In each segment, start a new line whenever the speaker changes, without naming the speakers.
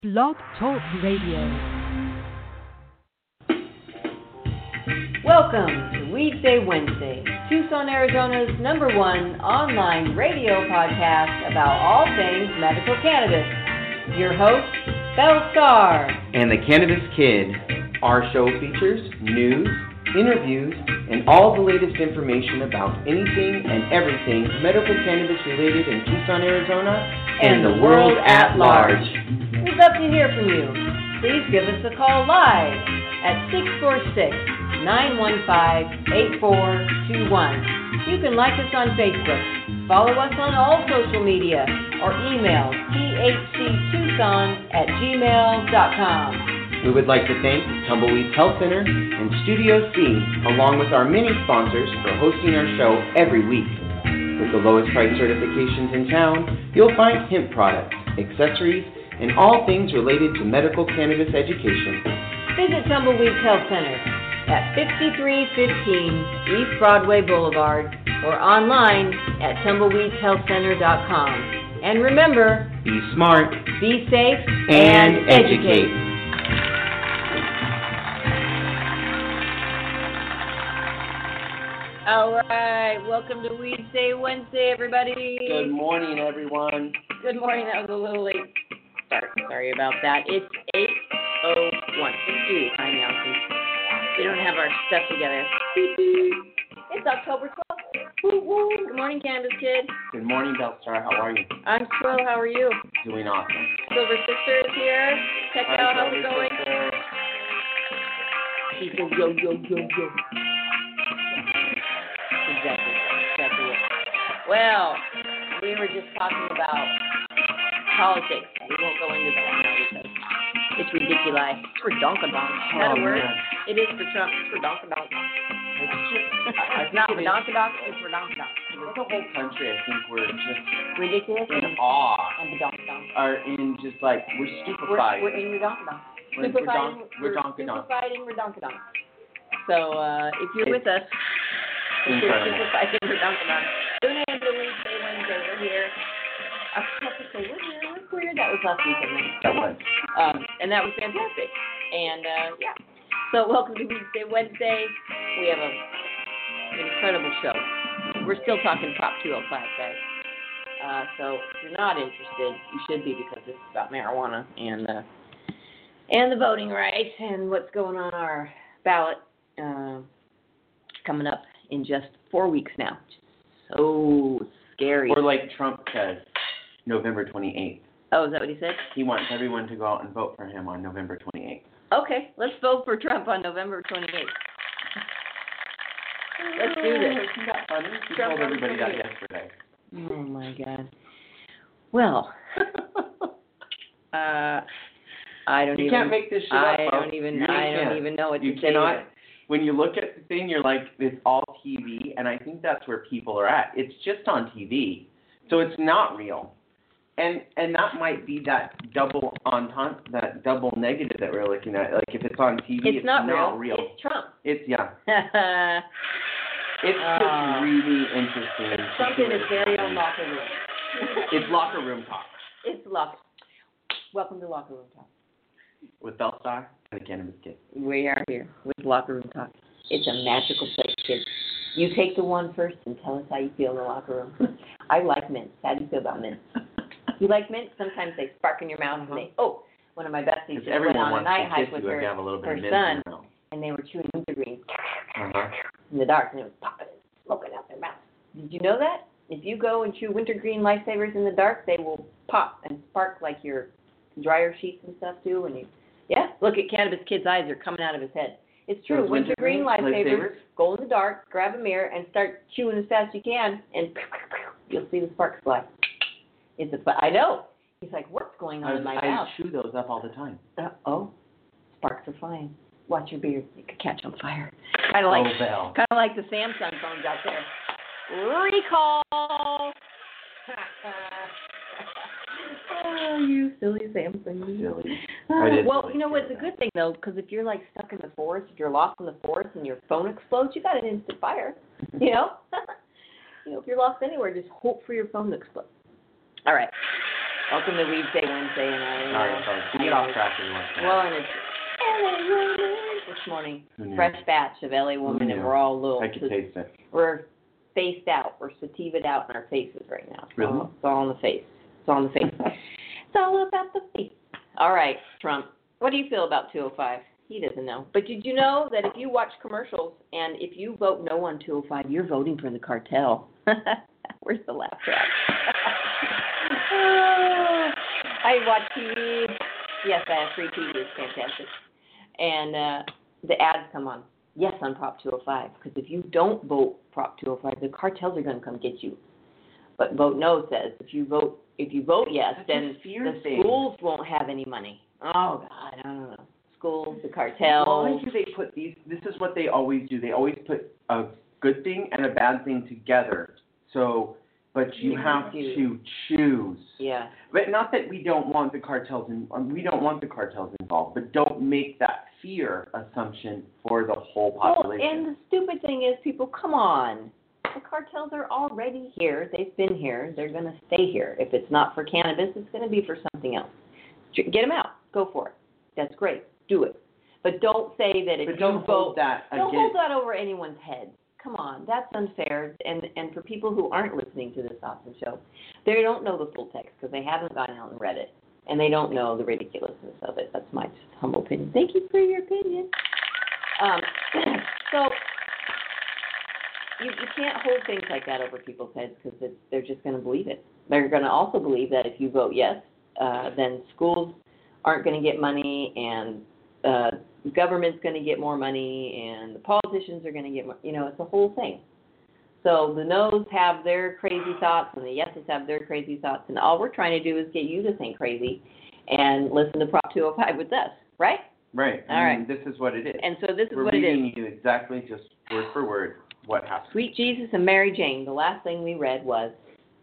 Blog Talk Radio.
Welcome to Weedsday Wednesday, Tucson, Arizona's #1 online radio podcast about all things medical cannabis. Your host, Bellstar.
And the Cannabis Kid. Our show features news, interviews, and all the latest information about anything and everything medical cannabis related in Tucson, Arizona, and the world at large.
We'd love to hear from you. Please give us a call live at 646-915-8421. You can like us on Facebook, follow us on all social media, or email thctucson@gmail.com.
We would like to thank Tumbleweeds Health Center and Studio C, along with our many sponsors, for hosting our show every week. With the lowest price certifications in town, you'll find hemp products, accessories, and all things related to medical cannabis education.
Visit Tumbleweeds Health Center at 5315 East Broadway Boulevard or online at tumbleweedshealthcenter.com. And remember,
Be smart,
be safe,
and educate.
All right, welcome to Weedsday Wednesday, everybody.
Good morning, everyone.
Good morning. That was a little late start. Sorry about that. It's 8:01. It's due time now since we don't have our stuff together. It's October 12th. Good morning, Cannabis Kid.
Good morning, Bellstar. How are you?
I'm Squill. How are you?
Doing awesome.
Silver Sister is here. Check
Hi,
out how's it
Silver
going.
Sister.
She says yo. Exactly it. Well, we were just talking about politics. We won't go into that now because it's ridiculous. It's redonkadonk. Is that a word?
Man.
It is for Trump. It's redonkadonk. It's not redonkadonk. It's redonkadonk.
The whole country, I think we're just
Ridiculous
in
and
awe,
bedonkadonk.
or in just like, we're stupefied.
We're in redonkadonk.
We're
Stupefied
redonkadonk.
stupefied in redonkadonk. So if you're with us, if you're
Incredible.
stupefied in redonkadonk, tune in to Weedsday Wednesday. We're here. I have to say, we're here. We're queer. That was last weekend.
That was.
And that was fantastic. And yeah. So welcome to Weedsday Wednesday. We have an incredible show. We're still talking Prop 205, guys. So if you're not interested, you should be, because this is about marijuana and the voting rights and what's going on our ballot coming up in just 4 weeks now. So scary.
Or like Trump says, November 28th.
Oh, is that what he said?
He wants everyone to go out and vote for him on November 28th.
Okay, let's vote for Trump on November 28th. Let's do this.
Isn't that funny? He
Trump
told everybody that
on
yesterday.
Oh my God. Well, I don't
You
even.
can't make this shit up,
I
folks.
don't even.
You really
I don't
can't.
even know what
You
to say.
cannot. When you look at the thing, you're like, it's all TV, and I think that's where people are at. It's just on TV, so it's not real. And that might be that double entente, that double negative that we're looking at. Like, if it's on TV,
It's not real.
real.
It's Trump.
It's It's just really interesting.
It's Trump in his very own locker room.
It's locker room talk
It's locker. Welcome to Locker Room Talk.
with Bellstar and the Cannabis Kid.
We are here with Locker Room Talk. It's a magical place, kids. You take the one first and tell us how you feel in the locker room. I like mints. How do you feel about mints? You like mints? Sometimes they spark in your mouth and they, one of my besties just went on a night hike with her son, and they were chewing wintergreen in the dark, and it was popping and smoking out their mouth. Did you know that? If you go and chew wintergreen lifesavers in the dark, they will pop and spark like your dryer sheets and stuff too. And look at Cannabis Kid's eyes are coming out of his head. It's true.
Those
Wintergreen
wintergreen
lifesavers. Go in the dark, grab a mirror, and start chewing as fast as you can, and you'll see the sparks fly. I know. He's like, what's going on in my mouth?
I chew those up all the time.
Sparks are flying. Watch your beard. You could catch on fire. Kind of like the Samsung phones out there. Recall. Oh, you silly Samsung.
Silly.
Well, you know what? It's a good thing, though, because if you're, like, stuck in the forest, if you're lost in the forest and your phone explodes, you got an instant fire, you know? If you're lost anywhere, just hope for your phone to explode. All right. Welcome to Weed Day Wednesday, and
Sorry. We get off track every once in a
well,
while.
and it's LA Woman this morning.
Who knew?
Fresh batch of LA Woman,
Who
and
knew?
we're all little.
I can taste it.
We're faced out. We're sativaed out in our faces right now.
Really?
It's all in the face. It's all in the face. It's all about the face. All right, Trump. What do you feel about 205? He doesn't know. But did you know that if you watch commercials and if you vote no on 205, you're voting for the cartel? Where's the laugh track? I watch TV. Yes, I have free TV. It's fantastic. And the ads come on. Yes, on Prop 205. Because if you don't vote Prop 205, the cartels are going to come get you. But vote no says if you vote yes,
That's
then
a fear
the
thing.
schools won't have any money. Oh God, I don't know. Schools, the cartels.
Why do they put these? This is what they always do. They always put a good thing and a bad thing together. So, but you have to choose.
Yeah.
But not that we don't want the cartels involved, but don't make that fear assumption for the whole population.
Well, and the stupid thing is, people, come on. The cartels are already here. They've been here. They're going to stay here. If it's not for cannabis, it's going to be for something else. Get them out. Go for it. That's great. Do it. But don't say that if
But
you
don't hold
vote,
that
don't
against.
hold that over anyone's head. Come on, that's unfair. And for people who aren't listening to this awesome show, they don't know the full text because they haven't gone out and read it, and they don't know the ridiculousness of it. That's my just humble opinion. Thank you for your opinion. So you can't hold things like that over people's heads because they're just going to believe it. They're going to also believe that if you vote yes, then schools aren't going to get money, and government's going to get more money, and the politicians are going to get more. It's a whole thing. So the no's have their crazy thoughts, and the yeses have their crazy thoughts, and all we're trying to do is get you to think crazy and listen to Prop 205 with us, right?
Right.
All right.
This is what it is.
And so this is
We're
what it is.
reading you exactly, just word for word, what happened.
Sweet Jesus and Mary Jane. The last thing we read was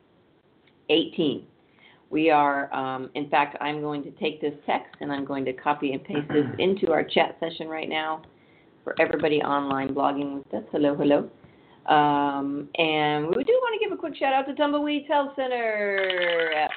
18. We are, in fact, I'm going to take this text and I'm going to copy and paste this into our chat session right now for everybody online blogging with us. Hello, hello. And we do want to give a quick shout out to Tumbleweeds Health Center at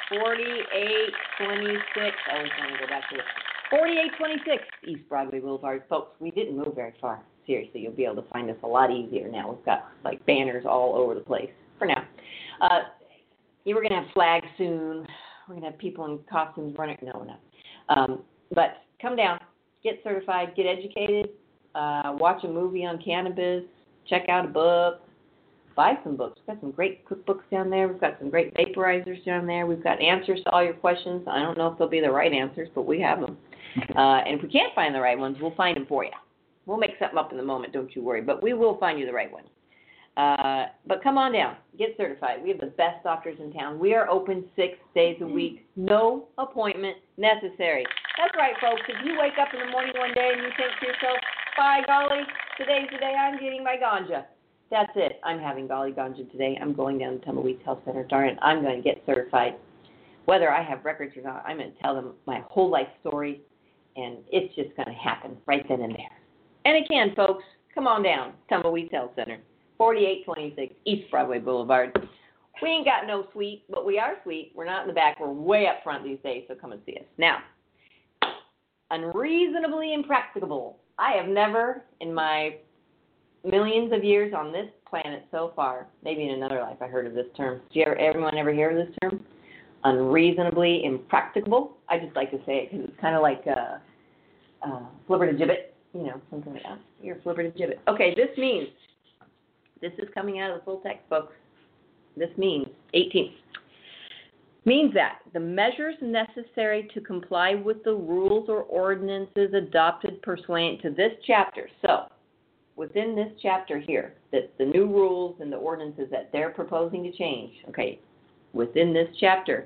4826. I always want to go back to it. 4826 East Broadway Boulevard. Folks, we didn't move very far. Seriously, you'll be able to find us a lot easier now. We've got like banners all over the place for now. We're going to have flags soon. We're going to have people in costumes running. No, we're not. But come down, get certified, get educated, watch a movie on cannabis, check out a book, buy some books. We've got some great cookbooks down there. We've got some great vaporizers down there. We've got answers to all your questions. I don't know if they'll be the right answers, but we have them. And if we can't find the right ones, we'll find them for you. We'll make something up in the moment, don't you worry. But we will find you the right one. But come on down. Get certified. We have the best doctors in town. We are open 6 days a week. No appointment necessary. That's right, folks. If you wake up in the morning one day and you think to yourself, by golly, today's the day I'm getting my ganja. That's it. I'm having golly ganja today. I'm going down to Tumbleweeds Health Center. Darn it, I'm going to get certified. Whether I have records or not, I'm going to tell them my whole life story, and it's just going to happen right then and there. And again, folks, come on down, Tumbleweeds Health Center. 4826 East Broadway Boulevard. We ain't got no suite, but we are sweet. We're not in the back. We're way up front these days, so come and see us. Now, unreasonably impracticable. I have never, in my millions of years on this planet so far, maybe in another life I heard of this term. Did everyone ever hear of this term? Unreasonably impracticable. I just like to say it because it's kind of like flipper-to-gibbet, something like that. You're flipper-to-gibbet. Okay, this means, this is coming out of the full text, folks. This means 18. Means that the measures necessary to comply with the rules or ordinances adopted pursuant to this chapter. So, within this chapter here, that the new rules and the ordinances that they're proposing to change, okay, within this chapter,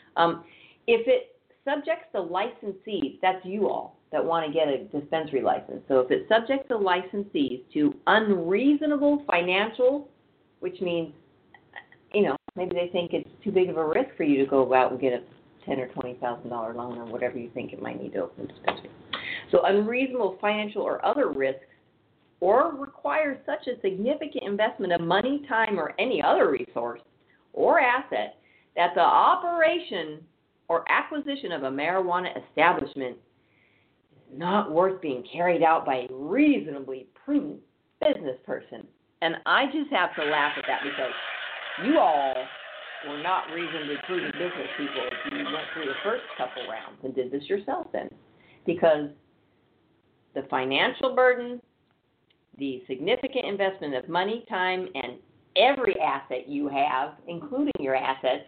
if it subjects the licensees, that's you all that want to get a dispensary license. So if it subjects the licensees to unreasonable financial, which means, maybe they think it's too big of a risk for you to go out and get a $10,000 or $20,000 loan or whatever you think it might need to open a dispensary. So unreasonable financial or other risks, or requires such a significant investment of money, time, or any other resource or asset that the operation or acquisition of a marijuana establishment is not worth being carried out by a reasonably prudent business person. And I just have to laugh at that because you all were not reasonably prudent business people if you went through the first couple rounds and did this yourself then. Because the financial burden, the significant investment of money, time, and every asset you have, including your assets,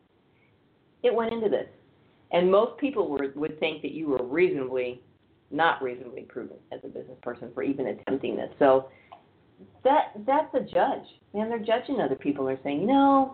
it went into this. And most people would think that you were not reasonably prudent as a business person for even attempting this. So that's a judge. Man, they're judging other people. They're saying,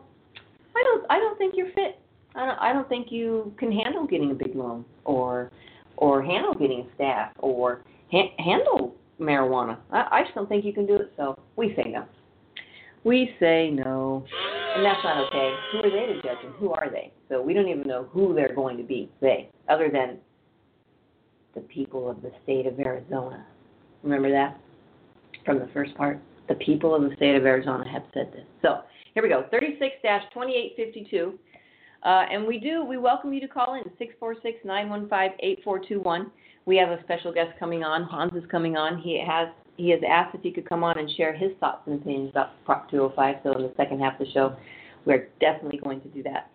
I don't think you're fit. I don't think you can handle getting a big loan or handle getting a staff or handle marijuana. I just don't think you can do it. So we say no. We say no. And that's not okay. Who are they to judge and who are they? So we don't even know who they're going to be, other than the people of the state of Arizona. Remember that from the first part? The people of the state of Arizona have said this. So here we go, 36-2852. And we welcome you to call in, 646-915-8421. We have a special guest coming on. Hans is coming on. He has asked if he could come on and share his thoughts and opinions about Prop 205. So in the second half of the show, we're definitely going to do that.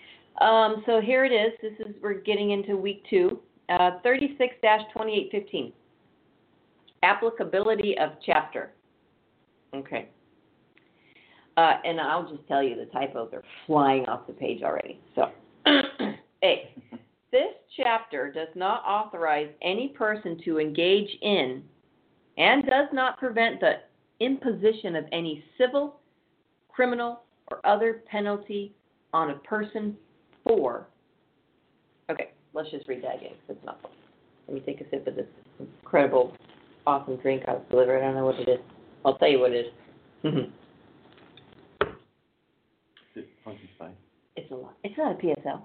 So here it is. We're getting into week 2, 36-2815. Applicability of chapter. Okay. And I'll just tell you the typos are flying off the page already. So, A, this chapter does not authorize any person to engage in and does not prevent the imposition of any civil, criminal, or other penalty on a person for. Okay, let's just read that again because it's not fun. Let me take a sip of this incredible, awesome drink I was delivered. I don't know what it is. I'll tell you what it is.
Funky Spice.
It's a lot. It's not a PSL.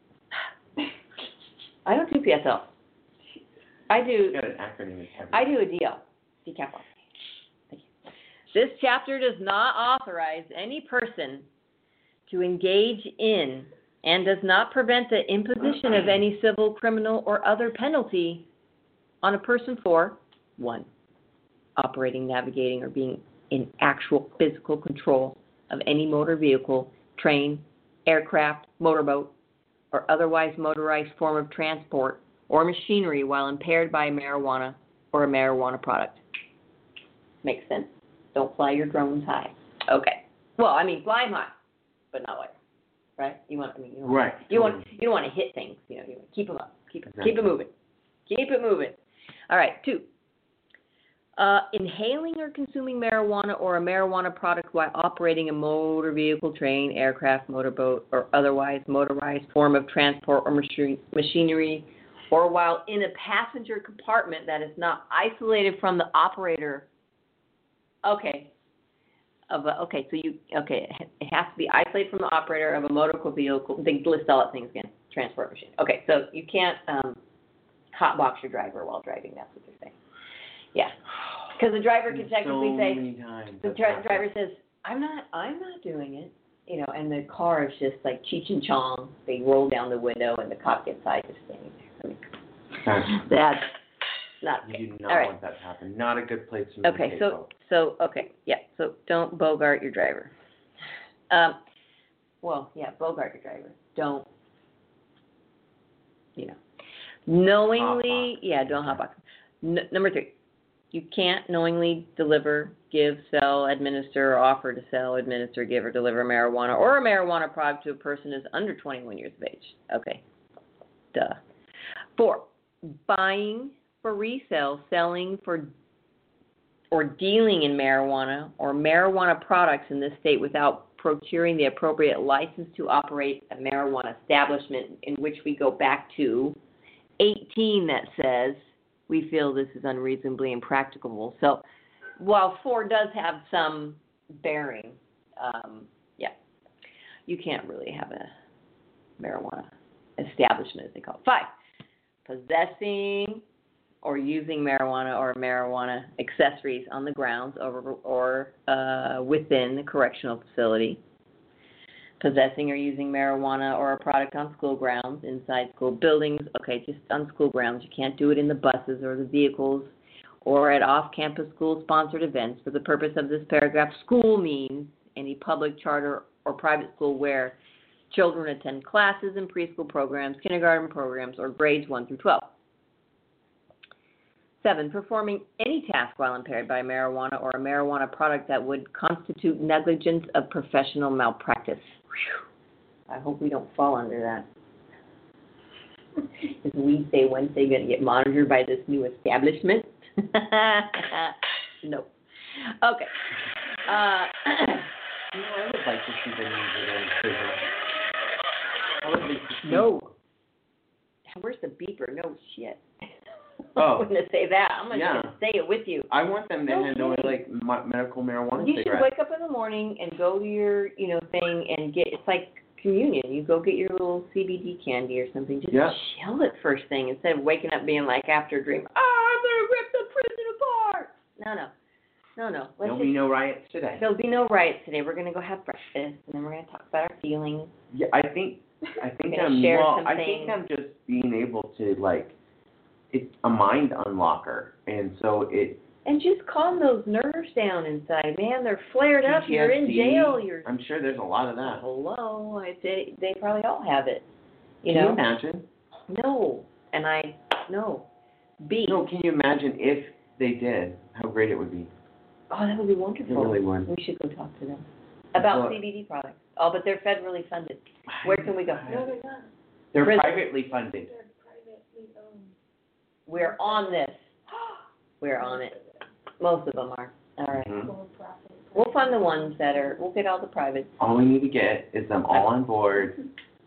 I don't do PSL. I do.
You got an acronym.
I do a DL. Decaf. Thank you. This chapter does not authorize any person to engage in and does not prevent the imposition of any civil, criminal, or other penalty on a person for 1. Operating, navigating, or being in actual physical control of any motor vehicle, train, aircraft, motorboat, or otherwise motorized form of transport or machinery while impaired by marijuana or a marijuana product. Makes sense? Don't fly your drones high. Okay. Well, I mean, fly them high, but not like, right? You don't want to hit things. You want to keep them up. Keep it moving. Keep it moving. All right. 2. Inhaling or consuming marijuana or a marijuana product while operating a motor vehicle, train, aircraft, motorboat, or otherwise motorized form of transport or machinery, or while in a passenger compartment that is not isolated from the operator. Okay. It has to be isolated from the operator of a motor vehicle. They list all that things again. Transport machine. Okay, so you can't hotbox your driver while driving. That's what they're saying. Yeah, because the driver can technically say, driver says, I'm not doing it, and the car is just like Cheech and Chong. They roll down the window and the cop gets inside just standing there. That's not okay.
You do not want that to happen. Not a good place to make
Okay, so don't bogart your driver. Bogart your driver. Don't, knowingly, don't hotbox. Number 3. You can't knowingly deliver, give, sell, administer, or offer to sell, administer, give, or deliver marijuana or a marijuana product to a person who is under 21 years of age. Okay. Duh. 4. Buying for resale, selling for, or dealing in marijuana or marijuana products in this state without procuring the appropriate license to operate a marijuana establishment, in which we go back to 18 that says, we feel this is unreasonably impracticable. So while 4 does have some bearing, you can't really have a marijuana establishment, as they call it. 5, possessing or using marijuana or marijuana accessories on the grounds or within the correctional facility. Possessing or using marijuana or a product on school grounds, inside school buildings. Okay, just on school grounds. You can't do it in the buses or the vehicles or at off-campus school-sponsored events. For the purpose of this paragraph, school means any public, charter, or private school where children attend classes and preschool programs, kindergarten programs, or grades 1 through 12. 7, performing any task while impaired by marijuana or a marijuana product that would constitute negligence of professional malpractice. Whew. I hope we don't fall under that. Is Weed Day Wednesday going to get monitored by this new establishment? No. Okay.
I would like to see the news in prison. I would like to see.
No. Where's the beeper? No shit.
Oh.
I'm going to say that. I'm going to say it with you.
I want them to hand over like medical marijuana
You
cigarettes.
should wake up in the morning and go to your, thing and get. It's like communion. You go get your little CBD candy or something. Just chill it first thing instead of waking up being like after a dream. I'm going to rip the prison apart. No.
There'll be no riots today.
There'll be no riots today. We're going to go have breakfast and then we're going to talk about our feelings.
Yeah, I think I'm just being able to it's a mind unlocker, and so it.
And just calm those nerves down inside, man. They're flared up. You're in jail.
I'm sure there's a lot of that.
Hello, they probably all have it.
Can you imagine?
No, no. B.
No, can you imagine if they did? How great it would be.
Oh, that would be wonderful.
It really would.
We should go talk to them about CBD products. Oh, but they're federally funded. Where can we go?
No, they're not.
They're privately funded.
They're privately owned.
We're on this. We're on it. Most of them are. All right.
Mm-hmm.
We'll fund the ones that are. We'll get all the privates.
All we need to get is them all on board.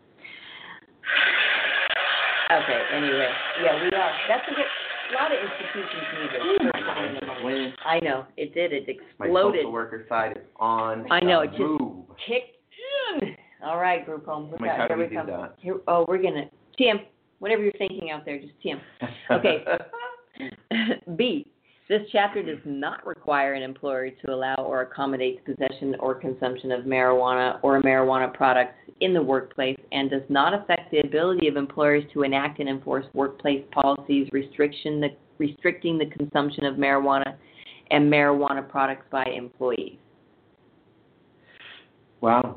Okay. Anyway, yeah, we are. That's a lot of institutions need this. I know it did. It exploded.
My social worker side is on.
I know it
move.
just kicked in. All right, group home. Look
How
out.
do
Here
we
we come.
do that?
Here, we're gonna TM. Whatever you're thinking out there, just TM. Okay. B. This chapter does not require an employer to allow or accommodate the possession or consumption of marijuana or marijuana products in the workplace and does not affect the ability of employers to enact and enforce workplace policies restricting the consumption of marijuana and marijuana products by employees.
Wow.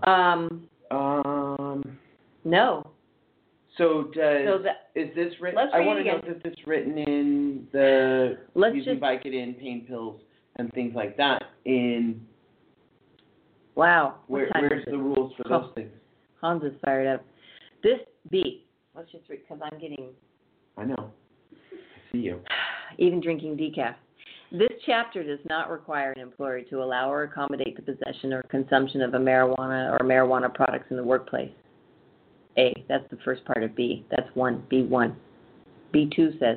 No.
So is this written?
Let's
I
read
want to
again.
know if this is written in the using
just
Vicodin, pain pills, and things like that. In
wow.
where's the rules for those things?
Hans is fired up. This B. Let's just read because I'm getting.
I know. I see you.
Even drinking decaf. This chapter does not require an employer to allow or accommodate the possession or consumption of a marijuana or marijuana products in the workplace. A, that's the first part of B. That's B1. B2 says,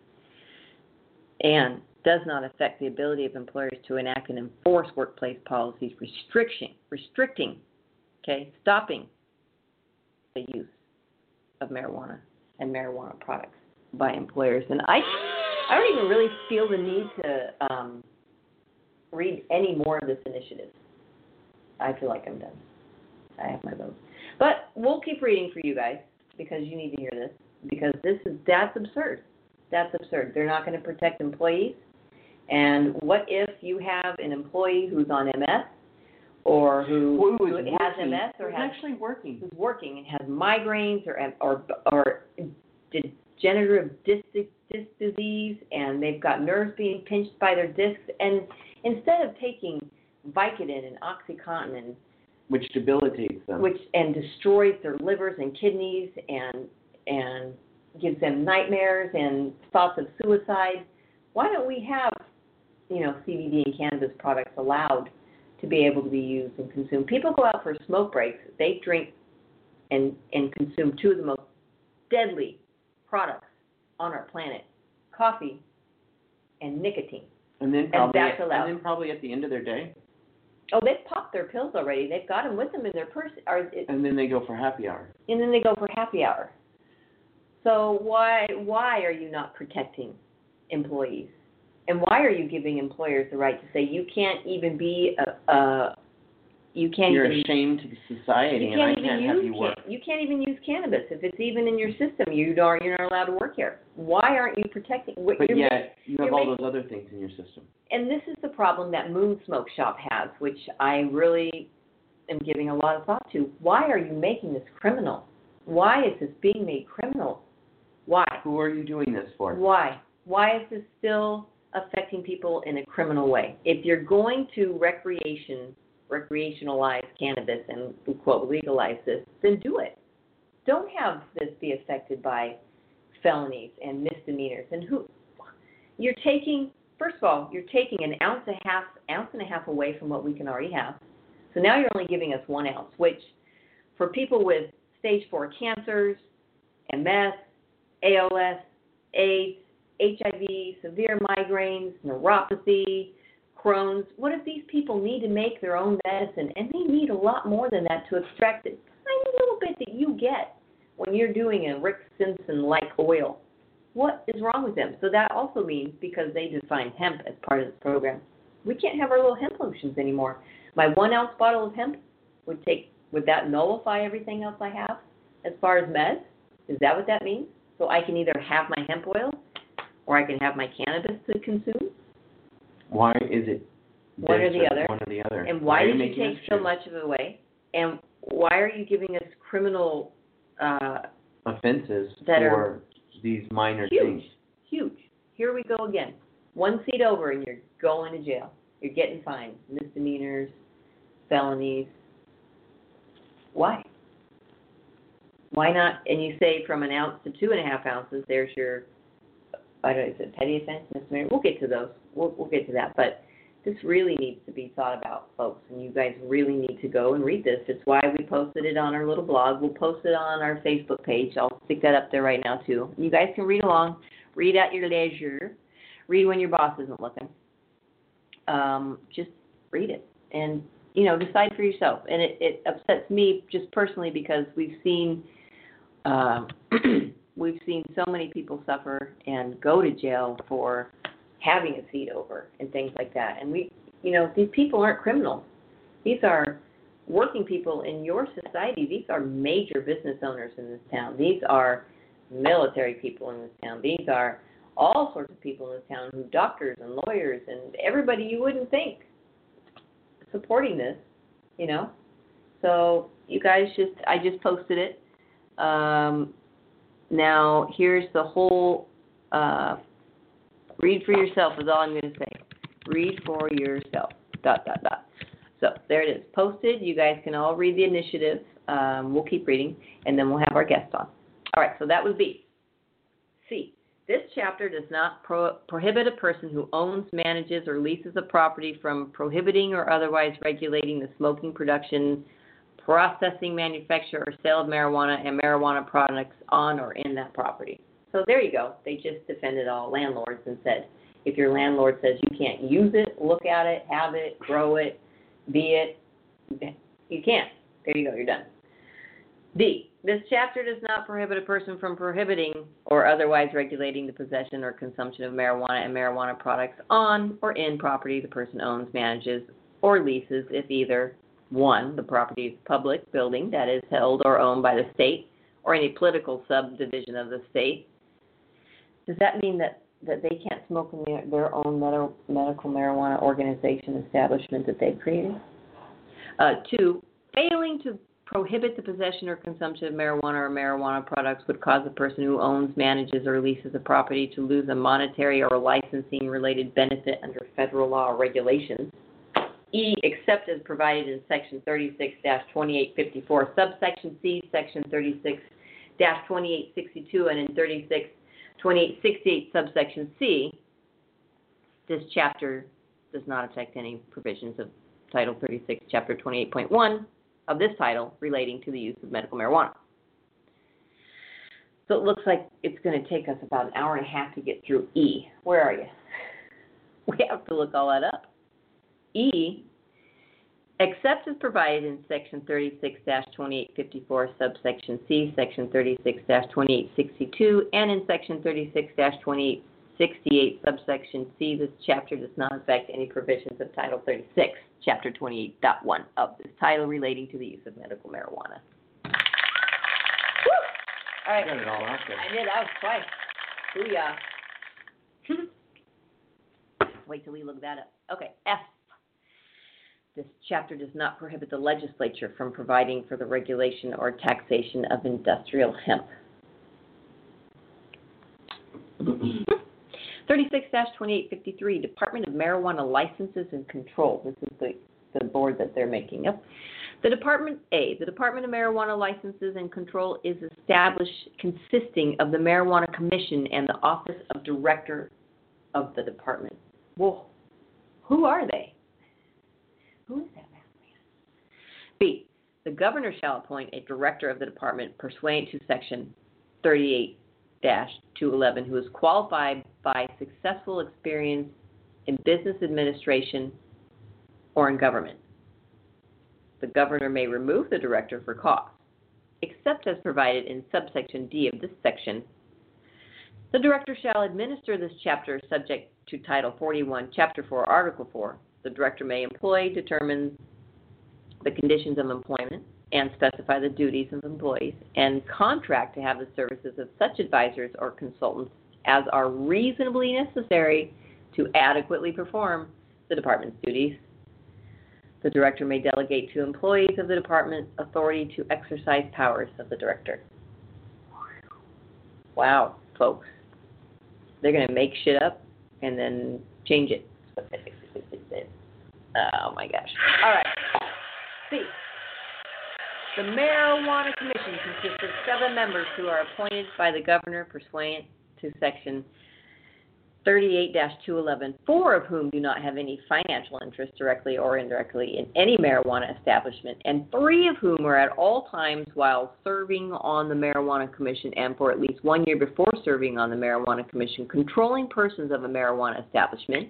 and does not affect the ability of employers to enact and enforce workplace policies restricting, stopping the use of marijuana and marijuana products by employers. And I don't even really feel the need to read any more of this initiative. I feel like I'm done. I have my vote. But we'll keep reading for you guys because you need to hear this because that's absurd. That's absurd. They're not going to protect employees. And what if you have an employee who's on MS or who has MS or has
actually working,
who's working and has migraines or degenerative disc disease and they've got nerves being pinched by their discs and instead of taking Vicodin and OxyContin
which debilitates them,
and destroys their livers and kidneys and gives them nightmares and thoughts of suicide. Why don't we have, CBD and cannabis products allowed to be able to be used and consumed? People go out for smoke breaks. They drink and consume two of the most deadly products on our planet: coffee and nicotine.
And then probably at the end of their day.
Oh, they've popped their pills already. They've got them with them in their purse.
And then they go for happy hour.
And then they go for happy hour. So why are you not protecting employees? And why are you giving employers the right to say you can't even be you can't
You're
even...
a shame to the society, and I can't have you work.
You can't even use cannabis. If it's even in your system, you're not allowed to work here. Why aren't you protecting...
But yet, you have all those other things in your system.
And this is the problem that Moon Smoke Shop has, which I really am giving a lot of thought to. Why are you making this criminal? Why is this being made criminal? Why?
Who are you doing this for?
Why? Why is this still affecting people in a criminal way? If you're going to recreationalize cannabis and, quote, legalize this, then do it. Don't have this be affected by felonies and misdemeanors. And you're taking, first of all, you're taking an ounce and a half away from what we can already have. So now you're only giving us 1 ounce, which for people with stage 4 cancers, MS, ALS, AIDS, HIV, severe migraines, neuropathy, Crohn's, what if these people need to make their own medicine? And they need a lot more than that to extract the tiny little bit that you get when you're doing a Rick Simpson-like oil. What is wrong with them? So that also means, because they define hemp as part of this program, we can't have our little hemp lotions anymore. My 1 ounce bottle of hemp would that nullify everything else I have as far as meds? Is that what that means? So I can either have my hemp oil or I can have my cannabis to consume?
Why is it
one or the other?
One or the other.
And why did you take so much of it away? And why are you giving us criminal
offenses
that
for
are
these minor
huge,
things?
Huge. Here we go again. 1 seat over and you're going to jail. You're getting fined. Misdemeanors, felonies. Why? Why not? And you say from 1 ounce to 2.5 ounces, there's your, I don't know, is it petty offense, misdemeanor? We'll get to those. We'll get to that. But this really needs to be thought about, folks, and you guys really need to go and read this. It's why we posted it on our little blog. We'll post it on our Facebook page. I'll stick that up there right now, too. You guys can read along. Read at your leisure. Read when your boss isn't looking. Just read it and, decide for yourself. And it upsets me just personally because we've seen so many people suffer and go to jail for having a seat over and things like that. And these people aren't criminals. These are working people in your society. These are major business owners in this town. These are military people in this town. These are all sorts of people in this town, doctors and lawyers and everybody you wouldn't think supporting this, So you guys I just posted it. Now here's the whole, read for yourself is all I'm going to say. Read for yourself, ... So there it is, posted. You guys can all read the initiative. We'll keep reading, and then we'll have our guest on. All right, so that was B. C. This chapter does not prohibit a person who owns, manages, or leases a property from prohibiting or otherwise regulating the smoking, production, processing, manufacture, or sale of marijuana and marijuana products on or in that property. So there you go. They just defended all landlords and said, if your landlord says you can't use it, look at it, have it, grow it, be it, you can't. There you go. You're done. D. This chapter does not prohibit a person from prohibiting or otherwise regulating the possession or consumption of marijuana and marijuana products on or in property the person owns, manages, or leases if either 1, the property is a public building that is held or owned by the state or any political subdivision of the state. Does that mean that they can't smoke in their own medical marijuana organization establishment that they've created? 2, failing to prohibit the possession or consumption of marijuana or marijuana products would cause a person who owns, manages, or leases a property to lose a monetary or licensing-related benefit under federal law or regulations. E, except as provided in Section 36-2854, subsection C, Section 36-2862, and in 36-2868, subsection C, this chapter does not affect any provisions of Title 36, Chapter 28.1 of this title relating to the use of medical marijuana. So it looks like it's going to take us about 1.5 hours to get through E. Where are you? We have to look all that up. E, except as provided in Section 36-2854, subsection C, Section 36-2862, and in Section 36-2868, 68, subsection C. This chapter does not affect any provisions of Title 36, Chapter 28.1 of this title relating to the use of medical marijuana. Woo! All right.
Got it all out there.
I did. That was twice. Booyah. Wait till we look that up. Okay, F. This chapter does not prohibit the legislature from providing for the regulation or taxation of industrial hemp. 36-2853, Department of Marijuana Licenses and Control. This is the board that they're making up. The Department of Marijuana Licenses and Control is established consisting of the Marijuana Commission and the Office of Director of the Department. Well, who are they? Who is that man? B, the governor shall appoint a director of the department pursuant to Section 38-211 who is qualified by successful experience in business administration or in government. The governor may remove the director for cause, except as provided in subsection D of this section. The director shall administer this chapter subject to Title 41, Chapter 4, Article 4. The director may employ, determine the conditions of employment, and specify the duties of employees, and contract to have the services of such advisors or consultants as are reasonably necessary to adequately perform the department's duties. The director may delegate to employees of the department authority to exercise powers of the director. Wow, folks. They're going to make shit up and then change it. Oh, my gosh. All right. C. The Marijuana Commission consists of 7 members who are appointed by the governor pursuant to Section 38-211, 4 of whom do not have any financial interest directly or indirectly in any marijuana establishment, and 3 of whom are at all times while serving on the Marijuana Commission and for at least 1 year before serving on the Marijuana Commission, controlling persons of a marijuana establishment.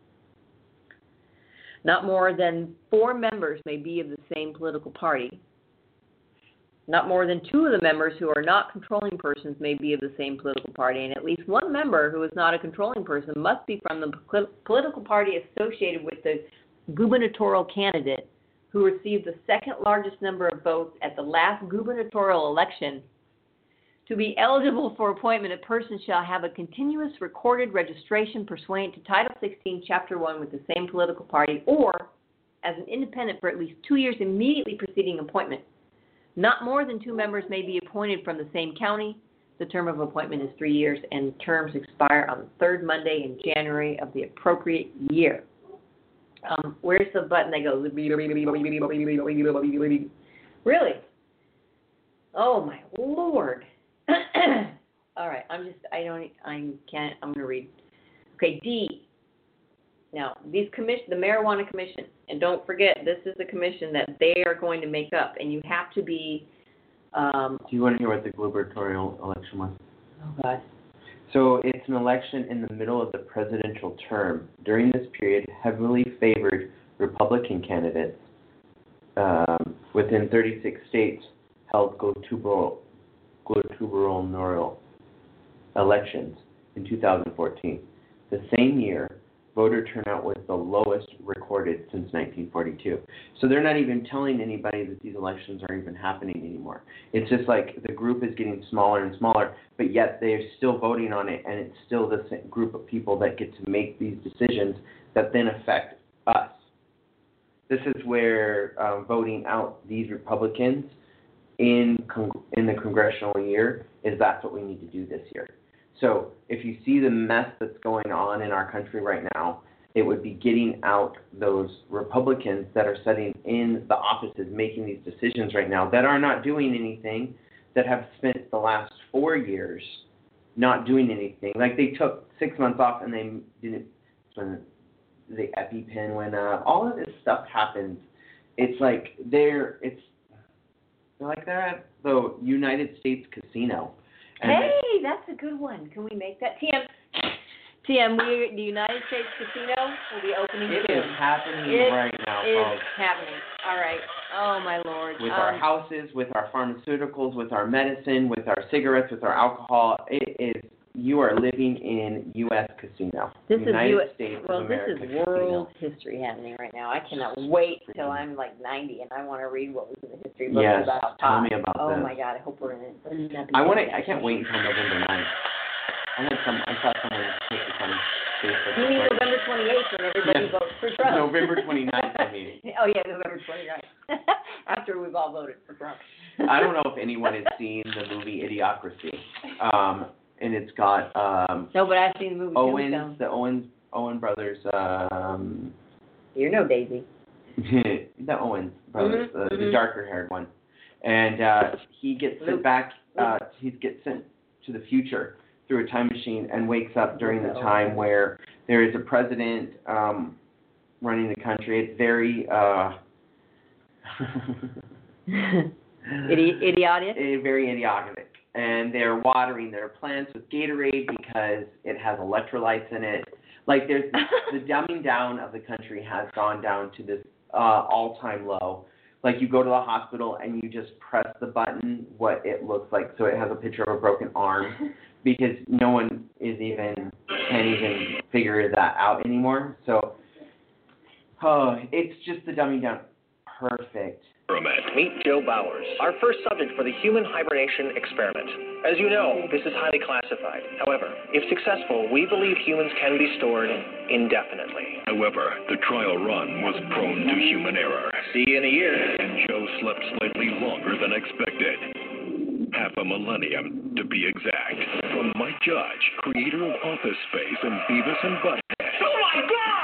Not more than 4 members may be of the same political party. Not more than 2 of the members who are not controlling persons may be of the same political party, and at least 1 member who is not a controlling person must be from the political party associated with the gubernatorial candidate who received the second largest number of votes at the last gubernatorial election. To be eligible for appointment, a person shall have a continuous recorded registration pursuant to Title 16, Chapter 1 with the same political party, or as an independent for at least 2 years immediately preceding appointment. Not more than 2 members may be appointed from the same county. The term of appointment is 3 years, and terms expire on the 3rd Monday in January of the appropriate year. Where's the button that goes? Really? Oh, my Lord. All right, I'm going to read. Okay, D. Now, the Marijuana Commission, and don't forget, this is a commission that they are going to make up, and you have to be... Do
you want to hear what the gubernatorial election was?
Oh, God.
So it's an election in the middle of the presidential term. During this period, heavily favored Republican candidates within 36 states held gubernatorial elections in 2014. The same year, voter turnout was the lowest recorded since 1942. So they're not even telling anybody that these elections are even happening anymore. It's just like the group is getting smaller and smaller, but yet they're still voting on it, and it's still the same group of people that get to make these decisions that then affect us. This is where voting out these Republicans in the congressional year that's what we need to do this year. So if you see the mess that's going on in our country right now, it would be getting out those Republicans that are sitting in the offices making these decisions right now that are not doing anything, that have spent the last 4 years not doing anything. Like they took 6 months off and they didn't, when the EpiPen went up, all of this stuff happens. It's like they're at the United States casino.
Hey, that's a good one. Can we make that? TM, the United States Casino will be opening soon.
It is happening right now, folks.
It's happening. All right. Oh, my Lord.
With our houses, with our pharmaceuticals, with our medicine, with our cigarettes, with our alcohol, it is you are living in U.S. casino.
This
United
is
States
well,
of America
this is world
casino.
history happening right now. I cannot wait till I'm like 90 and I want to read what was in the history books about
tell
pot.
me about
Oh
this.
my God, I hope we're in it.
I can't wait until November 9th. I saw someone post this on Facebook.
You mean November 28th when everybody votes for Trump?
November 29th, I mean.
Oh yeah, November 29th. After we've all voted for Trump.
I don't know if anyone has seen the movie Idiocracy. And it's got
no, but I've seen the movie
Owens, the Owen brothers.
You're no Daisy.
The Owens brothers, the darker-haired one, and he gets sent back. He gets sent to the future through a time machine and wakes up during the time where there is a president running the country. It's very
idiotic.
Very idiotic. And they're watering their plants with Gatorade because it has electrolytes in it. Like there's the dumbing down of the country has gone down to this all-time low. Like you go to the hospital and you just press the button, what it looks like. So it has a picture of a broken arm because no one can't even figure that out anymore. So it's just the dumbing down. Perfect.
Meet Joe Bowers, our first subject for the human hibernation experiment. As you know, this is highly classified. However, if successful, we believe humans can be stored indefinitely.
However, the trial run was prone to human error.
See you in a year.
And Joe slept slightly longer than expected. Half a millennium, to be exact. From Mike Judge, creator of Office Space and Beavis and Butthead.
Oh my God!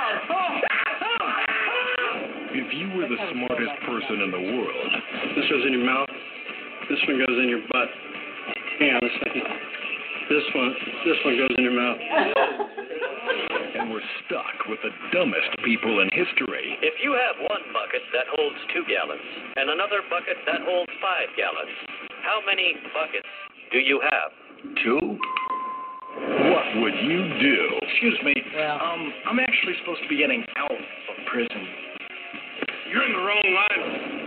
If you were the smartest person in the world,
this goes in your mouth. This one goes in your butt. Hang on a second. This one goes in your mouth.
and were stuck with the dumbest people in history.
If you have one bucket that holds 2 gallons and another bucket that holds 5 gallons, how many buckets do you have?
2? What would you do?
Excuse me. I'm actually supposed to be getting out of prison. You're in the wrong line.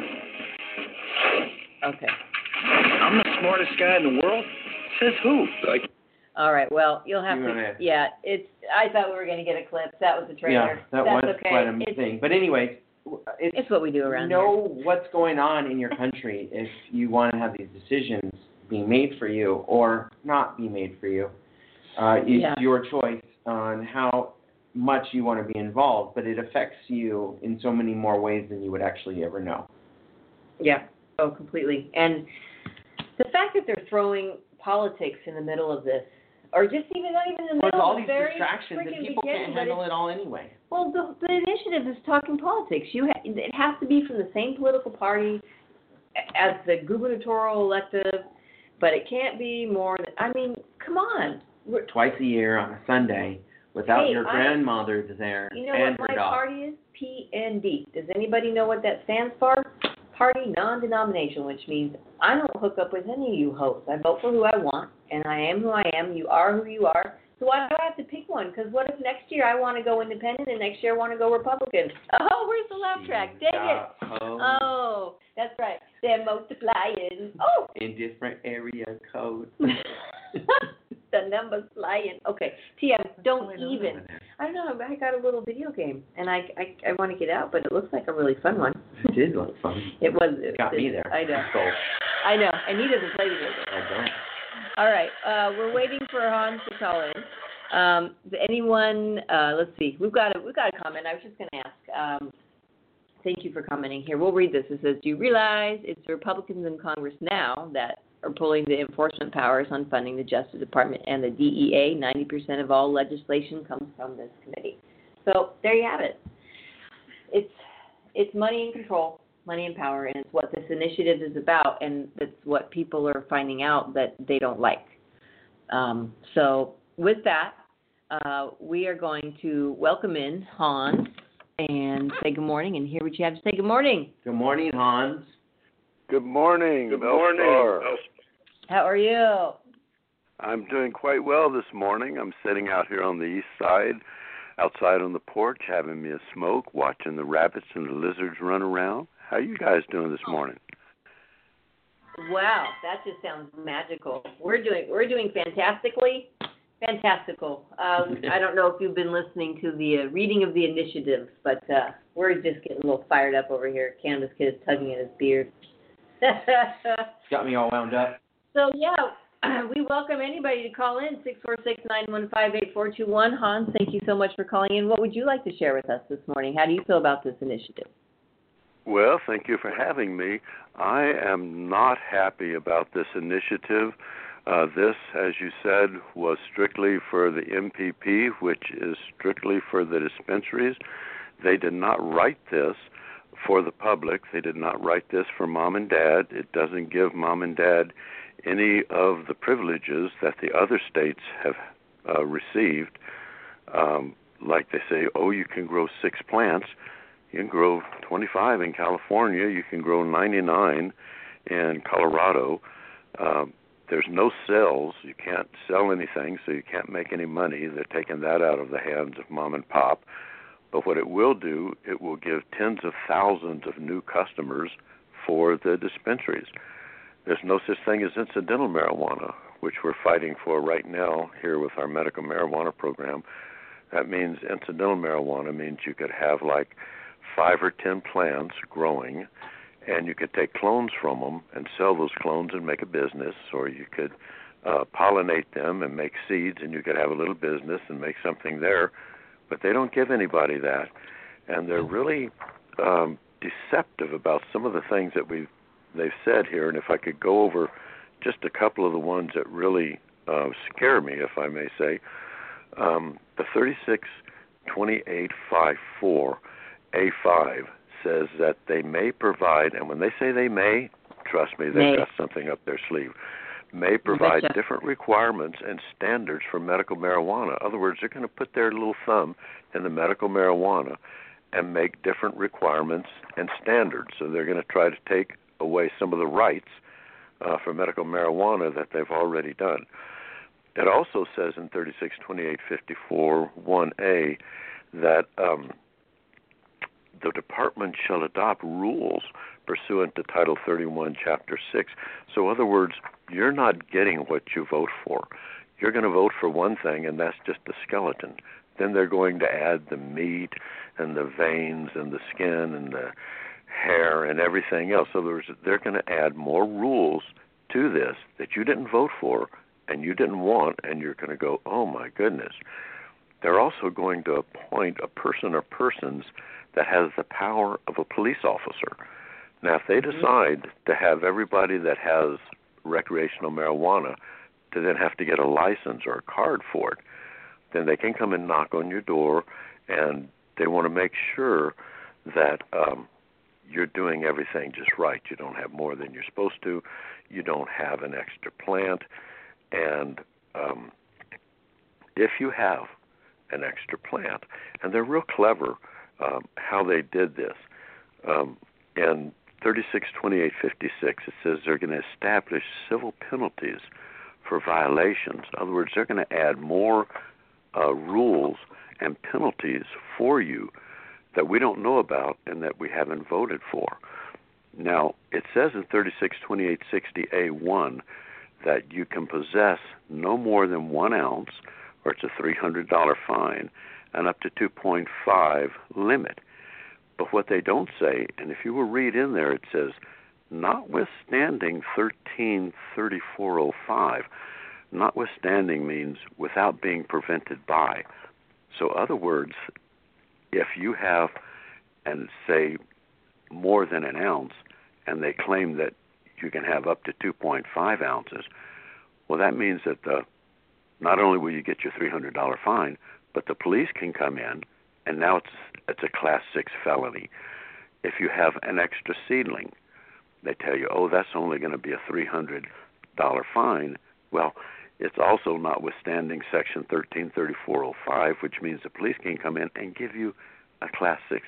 Okay.
I'm the smartest guy in the world? Says who?
All right. Well, you'll have to. Yeah. I thought we were going to get a clip. That was a trailer.
Yeah, that's
was okay.
quite a thing. But anyway,
it's what we do around here.
Know what's going on in your country if you want to have these decisions being made for you or not be made for you. It's your choice on how much you want to be involved, but it affects you in so many more ways than you would actually ever know.
Yeah. Oh, completely. And the fact that they're throwing politics in the middle of this, or just even not even in the middle,
there's all these
very
distractions and people can't handle it all anyway.
Well, the initiative is talking politics. It has to be from the same political party as the gubernatorial elective, but it can't be more than, I mean, come on.
Twice a year on a Sunday without your grandmother there and her dog. You know what my party is?
PND. Does anybody know what that stands for? Party non-denominational, which means I don't hook up with any of you hosts. I vote for who I want, and I am who I am. You are who you are. So why do I have to pick one? Because what if next year I want to go independent and next year I want to go Republican? Oh, where's the laugh track? Dang it. Oh, that's right. They're multiplying. Oh.
In different area codes.
The numbers flying. Okay, TM, don't even. I don't know. I got a little video game, and I want to get out, but it looks like a really fun one.
It did look fun.
It was.
It got me there.
I know.
So.
I know, and he doesn't play video games.
I don't.
All right, we're waiting for Hans to call in. Anyone? Let's see. We've got a comment. I was just going to ask. Thank you for commenting here. We'll read this. It says, "Do you realize it's the Republicans in Congress now that are pulling the enforcement powers on funding the Justice Department and the DEA? 90% of all legislation comes from this committee." So there you have it. It's money and control, money and power, and it's what this initiative is about, and it's what people are finding out that they don't like. So with that, we are going to welcome in Hans and say good morning and hear what you have to say. Good morning.
Good morning, Hans.
Good morning.
Good morning.
How are you?
I'm doing quite well this morning. I'm sitting out here on the east side, outside on the porch, having me a smoke, watching the rabbits and the lizards run around. How are you guys doing this morning?
Wow, that just sounds magical. We're doing fantastically. Fantastical. I don't know if you've been listening to the reading of the initiative, but we're just getting a little fired up over here. Candace Kid is tugging at his beard.
Got me all wound up.
So, yeah, we welcome anybody to call in, 646-915-8421. Hans, thank you so much for calling in. What would you like to share with us this morning? How do you feel about this initiative?
Well, thank you for having me. I am not happy about this initiative. This, as you said, was strictly for the MPP, which is strictly for the dispensaries. They did not write this for the public. They did not write this for mom and dad. It doesn't give mom and dad any of the privileges that the other states have received. Like they say, you can grow 6 plants. You can grow 25 in California. You can grow 99 in Colorado. There's no sales. You can't sell anything, so you can't make any money. They're taking that out of the hands of mom and pop. But what it will do, it will give tens of thousands of new customers for the dispensaries. There's no such thing as incidental marijuana, which we're fighting for right now here with our medical marijuana program. That means incidental marijuana means you could have like 5 or 10 plants growing, and you could take clones from them and sell those clones and make a business, or you could pollinate them and make seeds, and you could have a little business and make something there. But they don't give anybody that, and they're really deceptive about some of the things that they've said here. And if I could go over just a couple of the ones that really scare me, if I may say, the 362854A5 says that they may provide, and when they say they may, trust me, they've got something up their sleeve, may provide different requirements and standards for medical marijuana. In other words, they're going to put their little thumb in the medical marijuana and make different requirements and standards. So they're going to try to take away some of the rights for medical marijuana that they've already done. It also says in 362854-1A that the department shall adopt rules pursuant to Title 31, Chapter 6. So, in other words, you're not getting what you vote for. You're going to vote for one thing, and that's just the skeleton. Then they're going to add the meat and the veins and the skin and the hair and everything else. So, in other words, they're going to add more rules to this that you didn't vote for and you didn't want, and you're going to go, oh, my goodness. They're also going to appoint a person or persons that has the power of a police officer. Now, if they decide to have everybody that has recreational marijuana to then have to get a license or a card for it, then they can come and knock on your door, and they want to make sure that you're doing everything just right. You don't have more than you're supposed to. You don't have an extra plant. And if you have an extra plant, and they're real clever how they did this. In 362856, it says they're going to establish civil penalties for violations. In other words, they're going to add more rules and penalties for you that we don't know about and that we haven't voted for. Now, it says in 362860A1 that you can possess no more than 1 ounce, or it's a $300 fine, and up to 2.5 limit. But what they don't say, and if you will read in there, it says, notwithstanding 133405, notwithstanding means without being prevented by. So, other words, if you have, and say, more than an ounce, and they claim that you can have up to 2.5 ounces, well, that means that not only will you get your $300 fine, but the police can come in, and now it's a Class 6 felony. If you have an extra seedling, they tell you, that's only going to be a $300 fine. Well, it's also notwithstanding Section 133405, which means the police can come in and give you a Class 6.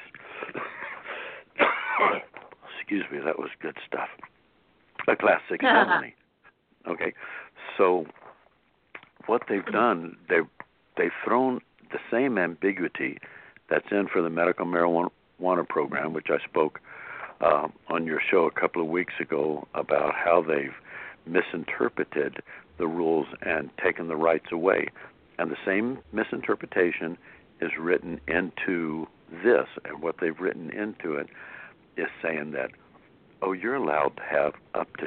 Excuse me, that was good stuff. A Class 6 felony. Okay, so what they've done, they've thrown the same ambiguity that's in for the medical marijuana program, which I spoke on your show a couple of weeks ago about how they've misinterpreted the rules and taken the rights away. And the same misinterpretation is written into this, and what they've written into it is saying that, oh, you're allowed to have up to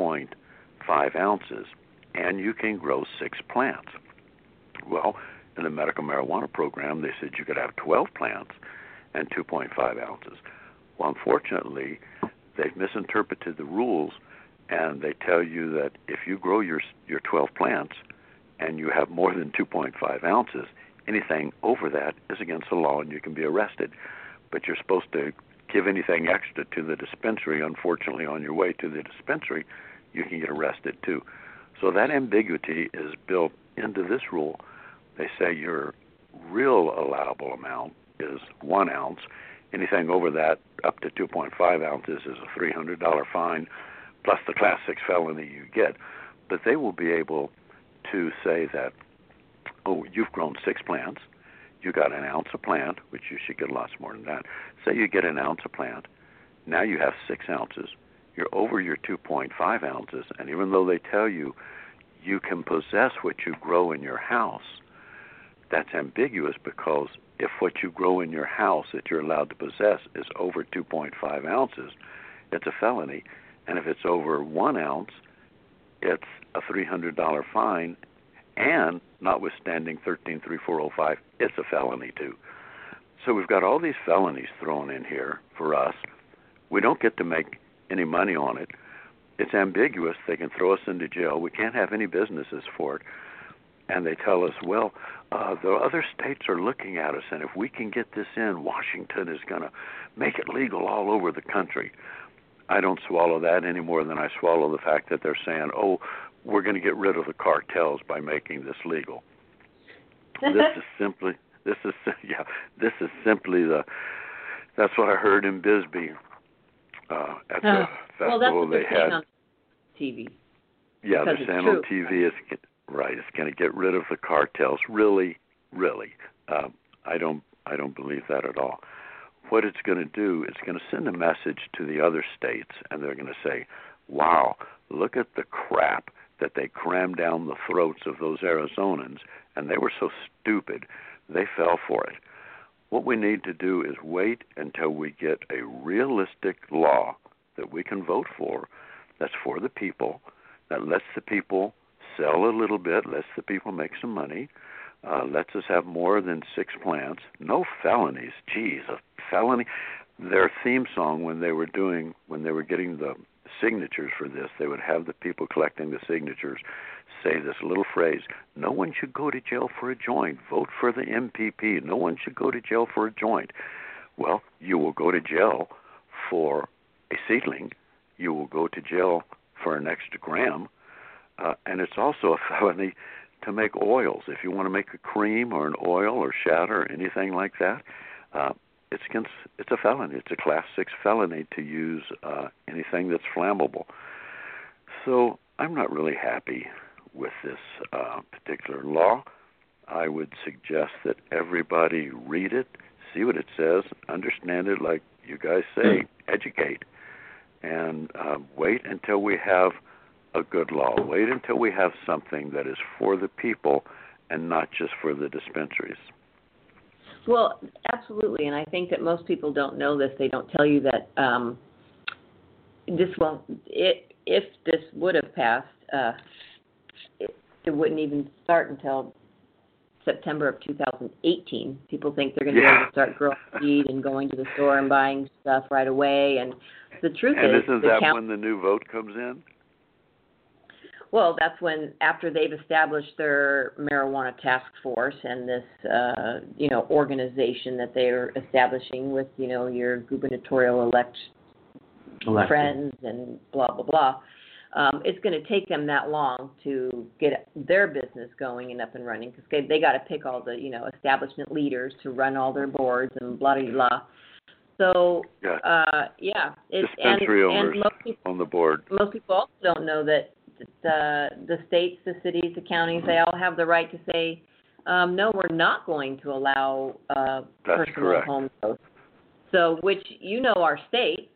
2.5 ounces, and you can grow 6 plants. Well, in the medical marijuana program, they said you could have 12 plants and 2.5 ounces. Well, unfortunately, they've misinterpreted the rules, and they tell you that if you grow your 12 plants and you have more than 2.5 ounces, anything over that is against the law and you can be arrested. But you're supposed to give anything extra to the dispensary. Unfortunately, on your way to the dispensary, you can get arrested too. So that ambiguity is built into this rule. They say your real allowable amount is 1 ounce. Anything over that, up to 2.5 ounces, is a $300 fine, plus the Class 6 felony you get. But they will be able to say that, oh, you've grown 6 plants, you got an ounce a plant, which you should get lots more than that. Say you get an ounce a plant, now you have 6 ounces, you're over your 2.5 ounces, and even though they tell you you can possess what you grow in your house, that's ambiguous, because if what you grow in your house that you're allowed to possess is over 2.5 ounces, it's a felony. And if it's over 1 ounce, it's a $300 fine, and notwithstanding 133405, it's a felony too. So we've got all these felonies thrown in here for us. We don't get to make any money on it. It's ambiguous. They can throw us into jail. We can't have any businesses for it. And they tell us, well, the other states are looking at us, and if we can get this in, Washington is going to make it legal all over the country. I don't swallow that any more than I swallow the fact that they're saying, oh, we're going to get rid of the cartels by making this legal. This is simply that's what I heard in Bisbee at the festival.
Well, that's what
they had
on TV.
Yeah, they're saying on TV it's going to get rid of the cartels. Really, I don't believe that at all. What it's going to do, it's going to send a message to the other states, and they're going to say, wow, look at the crap that they crammed down the throats of those Arizonans, and they were so stupid, they fell for it. What we need to do is wait until we get a realistic law that we can vote for, that's for the people, that lets the people sell a little bit, lets the people make some money, lets us have more than 6 plants, no felonies. Geez, a felony. Their theme song, when they were getting the signatures for this, they would have the people collecting the signatures say this little phrase: no one should go to jail for a joint. Vote for the MPP. No one should go to jail for a joint. Well, you will go to jail for a seedling. You will go to jail for an extra gram. And it's also a felony to make oils. If you want to make a cream or an oil or shatter or anything like that, it's a felony. It's a Class 6 felony to use anything that's flammable. So I'm not really happy with this particular law. I would suggest that everybody read it, see what it says, understand it like you guys say, educate, and wait until we have a good law. Wait until we have something that is for the people and not just for the dispensaries.
Well, absolutely, and I think that most people don't know this. They don't tell you that if this would have passed, it wouldn't even start until September of 2018. People think they're going to be able to start growing seed and going to the store and buying stuff right away, and the truth is...
And isn't that when the new vote comes in?
Well, that's when, after they've established their marijuana task force and this, organization that they're establishing with, your gubernatorial elected friends and blah, blah, blah. It's going to take them that long to get their business going and up and running, because they got to pick all the, establishment leaders to run all their boards and blah, blah, blah. So,
dispensary owners on the board.
Most people also don't know that the states, the cities, the counties, they all have the right to say, no, we're not going to allow personal home growth. So, which, our state,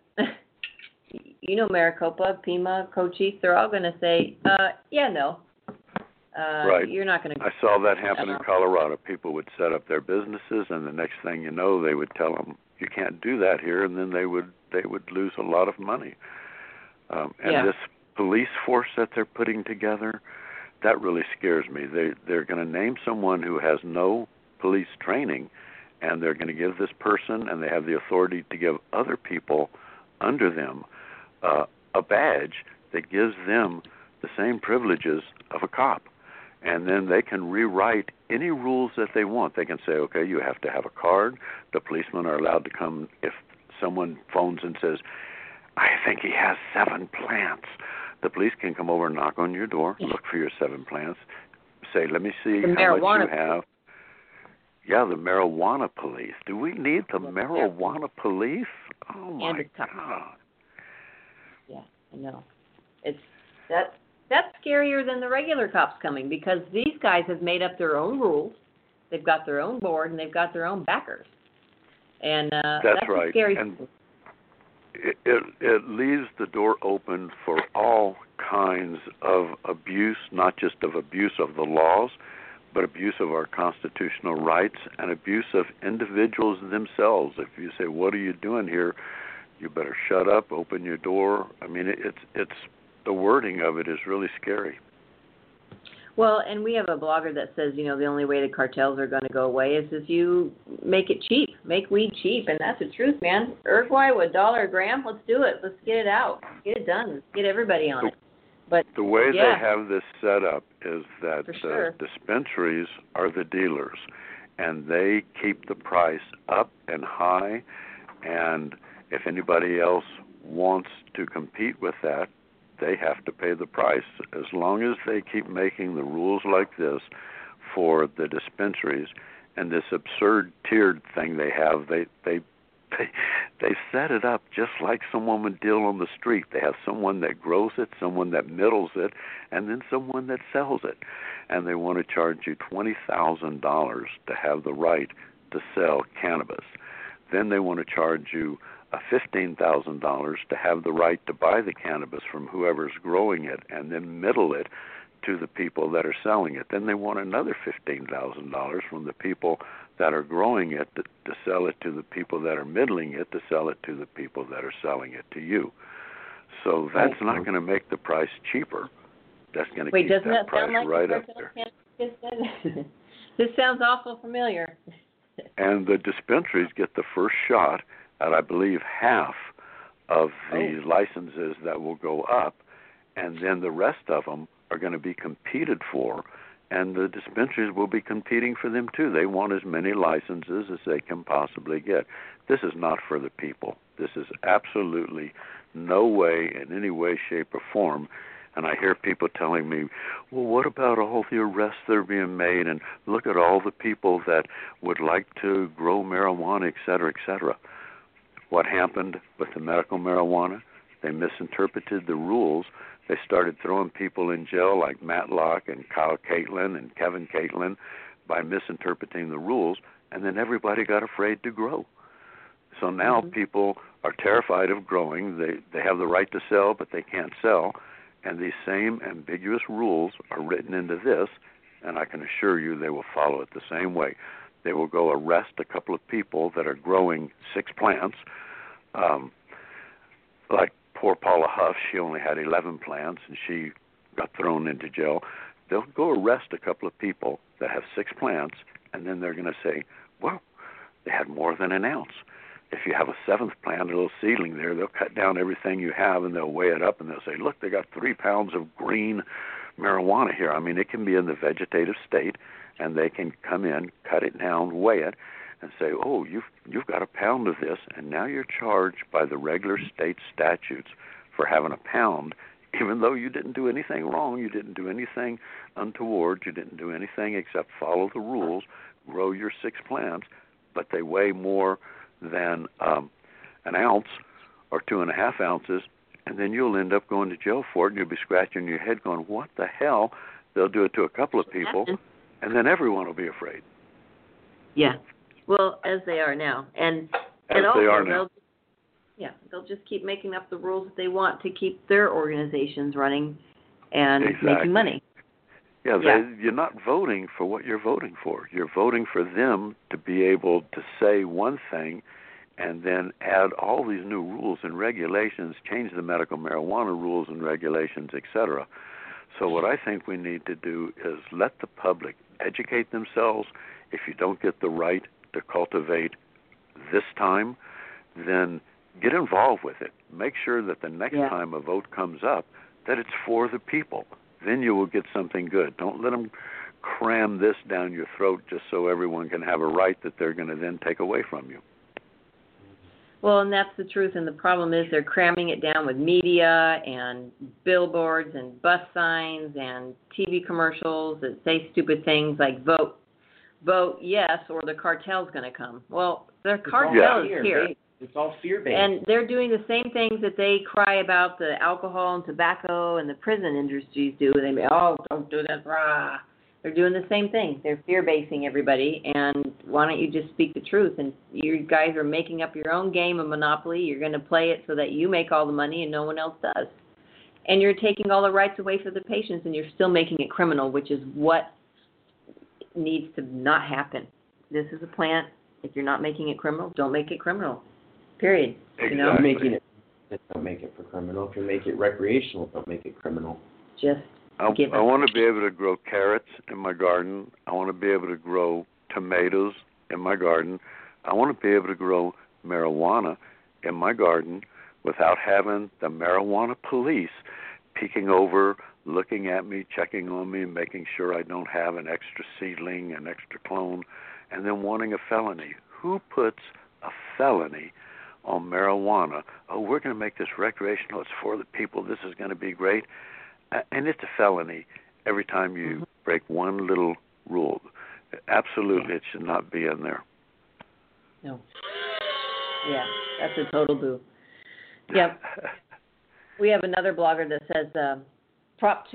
Maricopa, Pima, Cochise, they're all going to say, no.
Right.
You're not going to.
I saw that happen in Colorado. People would set up their businesses, and the next thing you know, they would tell them, "You can't do that here," and then they would lose a lot of money. And this police force that they're putting together, that really scares me. They're going to name someone who has no police training, and they're going to give this person, and they have the authority to give other people under them a badge that gives them the same privileges of a cop. And then they can rewrite any rules that they want. They can say, okay, you have to have a card. The policemen are allowed to come if someone phones and says, I think he has 7 plants. The police can come over and knock on your door, look for your 7 plants, say, let me see how much you have. Yeah, the marijuana police. Do we need the marijuana police? Oh, my God.
Yeah, I know. That's scarier than the regular cops coming, because these guys have made up their own rules. They've got their own board, and they've got their own backers. And that's
right.
Scary.
And it leaves the door open for all kinds of abuse, not just of abuse of the laws, but abuse of our constitutional rights and abuse of individuals themselves. If you say, what are you doing here? You better shut up, open your door. I mean, it's the wording of it is really scary.
Well, and we have a blogger that says, the only way the cartels are going to go away is if you make it cheap, make weed cheap, and that's the truth, man. Uruguay with $1 a gram, let's do it. Let's get it out, get it done, get everybody on it. But
the way they have this set up is that dispensaries are the dealers, and they keep the price up and high, and if anybody else wants to compete with that, they have to pay the price. As long as they keep making the rules like this for the dispensaries and this absurd tiered thing they have, they set it up just like someone would deal on the street. They have someone that grows it, someone that middles it, and then someone that sells it. And they want to charge you $20,000 to have the right to sell cannabis. Then they want to charge you $15,000 to have the right to buy the cannabis from whoever's growing it and then middle it to the people that are selling it. Then they want another $15,000 from the people that are growing it to sell it to the people that are middling it to sell it to the people that are selling it to you. So that's not going to make the price cheaper. That's going to keep that price right up there.
This sounds awful familiar.
And the dispensaries get the first shot at, I believe, half of the licenses that will go up, and then the rest of them are going to be competed for, and the dispensaries will be competing for them too. They want as many licenses as they can possibly get. This is not for the people. This is absolutely no way, in any way, shape, or form. And I hear people telling me, well, what about all the arrests that are being made, and look at all the people that would like to grow marijuana, et cetera, et cetera. What happened with the medical marijuana? They misinterpreted the rules. They started throwing people in jail like Matlock and Kyle Caitlin and Kevin Caitlin by misinterpreting the rules, and then everybody got afraid to grow. So now people are terrified of growing. They have the right to sell, but they can't sell. And these same ambiguous rules are written into this, and I can assure you they will follow it the same way. They will go arrest a couple of people that are growing 6 plants, like poor Paula Huff. She only had 11 plants, and she got thrown into jail. They'll go arrest a couple of people that have 6 plants, and then they're going to say, well, they had more than an ounce. If you have a 7th plant, a little seedling there, they'll cut down everything you have, and they'll weigh it up, and they'll say, look, they got 3 pounds of green marijuana here. I mean, it can be in the vegetative state, and they can come in, cut it down, weigh it, and say, oh, you've got a pound of this, and now you're charged by the regular state statutes for having a pound, even though you didn't do anything wrong, you didn't do anything untoward, you didn't do anything except follow the rules, grow your 6 plants, but they weigh more than an ounce or 2.5 ounces, and then you'll end up going to jail for it, and you'll be scratching your head going, what the hell? They'll do it to a couple of people, and then everyone will be afraid.
Yeah. Well, as they are now. And they'll just keep making up the rules that they want to keep their organizations running and making money.
Yeah,
Yeah.
you're not voting for what you're voting for. You're voting for them to be able to say one thing and then add all these new rules and regulations, change the medical marijuana rules and regulations, etc. So what I think we need to do is let the public educate themselves. If you don't get the right to cultivate this time, then get involved with it. Make sure that the next time a vote comes up, that it's for the people. Then you will get something good. Don't let them cram this down your throat just so everyone can have a right that they're going to then take away from you.
Well, and that's the truth, and the problem is they're cramming it down with media and billboards and bus signs and TV commercials that say stupid things like vote yes, or the cartel's going to come. Well, the cartel is here.
It's all fear-based.
And they're doing the same things that they cry about the alcohol and tobacco and the prison industries do. They say, oh, don't do that, rah. They're doing the same thing. They're fear-basing everybody, and why don't you just speak the truth? And you guys are making up your own game of Monopoly. You're going to play it so that you make all the money and no one else does. And you're taking all the rights away from the patients, and you're still making it criminal, which is what needs to not happen. This is a plant. If you're not making it criminal, don't make it criminal. Period.
Exactly.
You know?
Making it, don't make it for criminal. If you make it recreational, don't make it criminal.
Just
I want to be able to grow carrots in my garden. I want to be able to grow tomatoes in my garden. I want to be able to grow marijuana in my garden without having the marijuana police peeking over, looking at me, checking on me, making sure I don't have an extra seedling, an extra clone, and then wanting a felony. Who puts a felony on marijuana? Oh, we're going to make this recreational. It's for the people. This is going to be great. And it's a felony every time you break one little rule. Absolutely, it should not be in there.
No. Yeah, that's a total boo. Yep. We have another blogger that says, Prop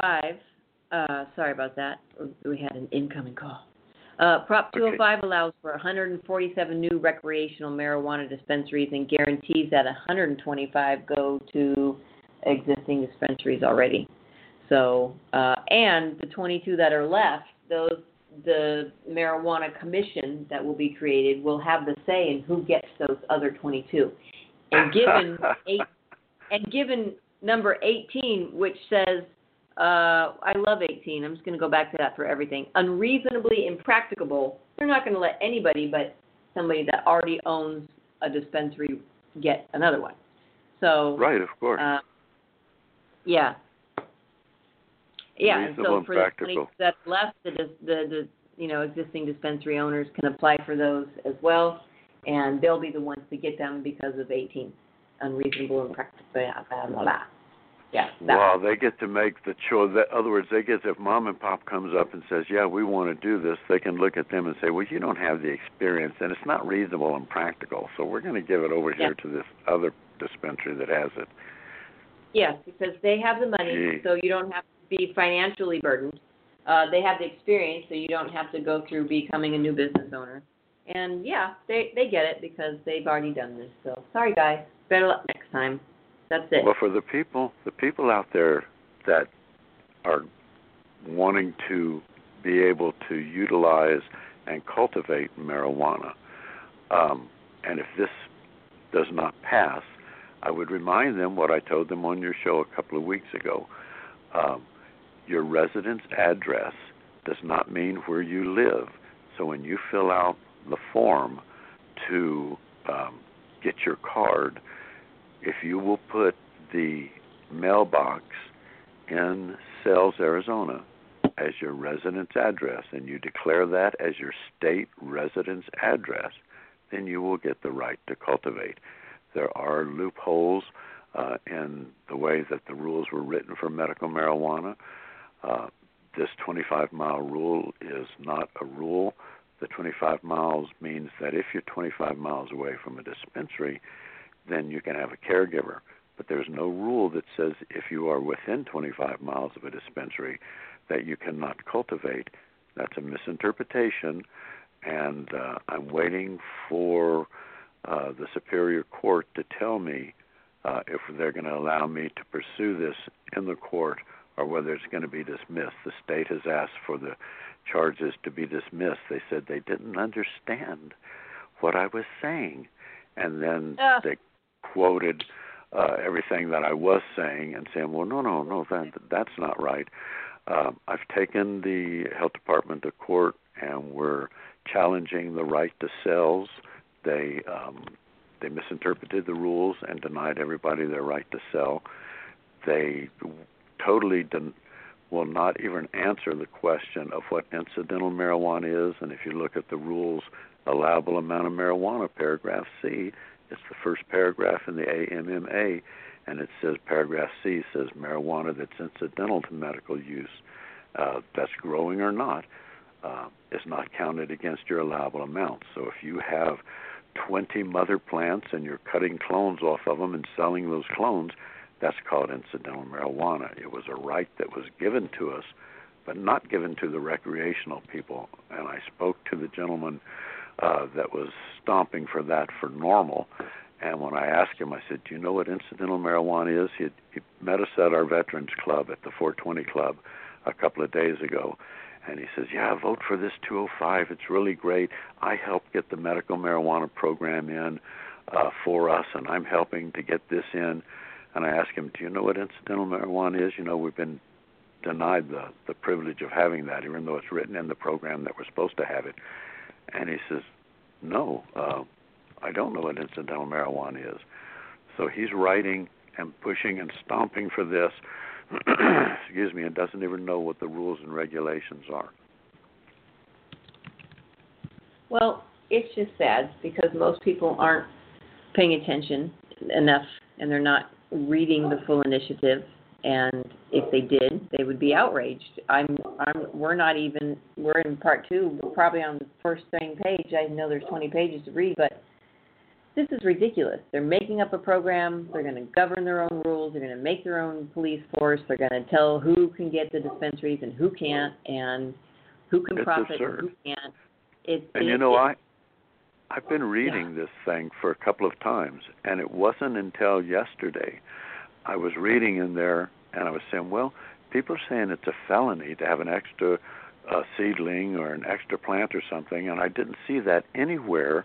205, sorry about that. We had an incoming call. Prop 205 allows for 147 new recreational marijuana dispensaries and guarantees that 125 go to existing dispensaries already. So, and the 22 that are left, the marijuana commission that will be created will have the say in who gets those other 22. And given number 18, which says, I love 18. I'm just going to go back to that for everything. Unreasonably impracticable. They're not going to let anybody but somebody that already owns a dispensary get another one. So
right, of course.
Yeah. And so for the 20 that's left, the existing dispensary owners can apply for those as well, and they'll be the ones to get them because of 18. Unreasonable and practical. Blah, blah, blah. Yeah.
Well, they get to make the choice. In other words, if mom and pop comes up and says, yeah, we want to do this, they can look at them and say, well, you don't have the experience, and it's not reasonable and practical, so we're going to give it over here to this other dispensary that has it.
Yes, because they have the money, so you don't have to be financially burdened. They have the experience, so you don't have to go through becoming a new business owner. And, yeah, they get it because they've already done this. So, sorry, guys. Better luck next time. That's it.
Well, for the people out there that are wanting to be able to utilize and cultivate marijuana, and if this does not pass, I would remind them what I told them on your show a couple of weeks ago. Your residence address does not mean where you live. So when you fill out the form to get your card, if you will put the mailbox in Sells, Arizona as your residence address, and you declare that as your state residence address, then you will get the right to cultivate. There are loopholes in the way that the rules were written for medical marijuana. This 25-mile rule is not a rule. The 25 miles means that if you're 25 miles away from a dispensary, then you can have a caregiver. But there's no rule that says if you are within 25 miles of a dispensary that you cannot cultivate. That's a misinterpretation, and I'm waiting for the Superior Court to tell me if they're going to allow me to pursue this in the court or whether it's going to be dismissed. The state has asked for the charges to be dismissed. They said they didn't understand what I was saying. And then they quoted everything that I was saying and saying, well, no, that's not right. I've taken the health department to court, and we're challenging the right to cells. They misinterpreted the rules and denied everybody their right to sell. They totally will not even answer the question of what incidental marijuana is. And if you look at the rules, allowable amount of marijuana, paragraph C, it's the first paragraph in the AMMA, and it says, paragraph C says marijuana that's incidental to medical use, that's growing or not, is not counted against your allowable amount. So if you have 20 mother plants and you're cutting clones off of them and selling those clones, that's called incidental marijuana. It was a right that was given to us, but not given to the recreational people. And I spoke to the gentleman that was stomping for that for normal. And when I asked him, I said, do you know what incidental marijuana is? He met us at our Veterans Club at the 420 Club a couple of days ago. And he says, yeah, vote for this 205. It's really great. I helped get the medical marijuana program in for us, and I'm helping to get this in. And I asked him, do you know what incidental marijuana is? You know, we've been denied the privilege of having that, even though it's written in the program that we're supposed to have it. And he says, no, I don't know what incidental marijuana is. So he's writing and pushing and stomping for this, excuse me, and doesn't even know what the rules and regulations are.
Well, it's just sad because most people aren't paying attention enough, and they're not reading the full initiative. And if they did, they would be outraged. We're in part 2. We're probably on the first same page. I know there's 20 pages to read, but this is ridiculous. They're making up a program. They're going to govern their own rules. They're going to make their own police force. They're going to tell who can get the dispensaries and who can't, and who can profit and who can't.
I've been reading this thing for a couple of times, and it wasn't until yesterday I was reading in there, and I was saying, well, people are saying it's a felony to have an extra seedling or an extra plant or something, and I didn't see that anywhere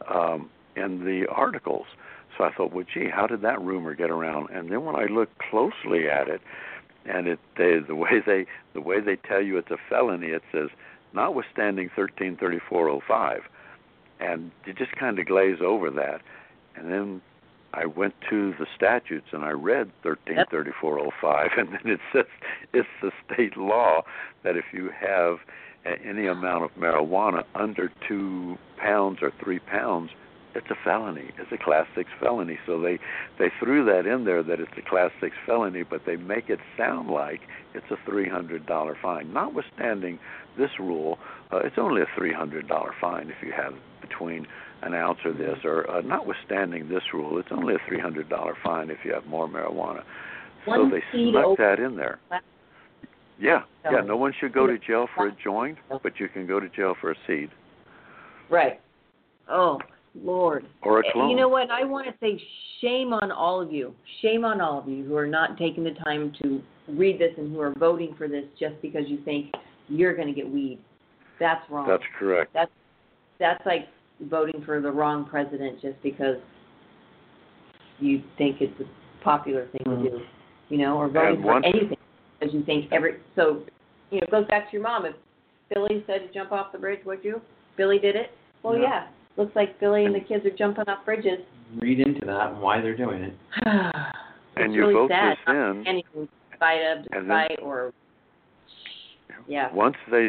in the articles. So I thought, well, gee, how did that rumor get around? And then when I looked closely at it, and the way they tell you it's a felony, it says, notwithstanding 133405, and you just kind of glaze over that. And then I went to the statutes and I read 133405, and then it says it's the state law that if you have any amount of marijuana under 2 pounds or 3 pounds, it's a felony. It's a Class 6 felony. So they threw that in there that it's a Class 6 felony, but they make it sound like it's a $300 fine. Notwithstanding this rule, it's only a $300 fine if you have between an ounce of this, or notwithstanding this rule, it's only a $300 fine if you have more marijuana. So they snuck that in there. Yeah, no one should go to jail for a joint, but you can go to jail for a seed.
Right. Oh, Lord.
Or a clone.
You know what? I want to say shame on all of you. Shame on all of you who are not taking the time to read this and who are voting for this just because you think you're going to get weed. That's wrong.
That's correct.
That's like voting for the wrong president just because you think it's a popular thing to do, you know, or voting for anything because you think so, you know, it goes back to your mom. If Billy said to jump off the bridge, would you? Billy did it? Well, yeah. Looks like Billy and the kids are jumping off bridges.
Read into that and why they're doing it.
And you
really
vote
sad.
this in.
Anything despite or yeah.
Once they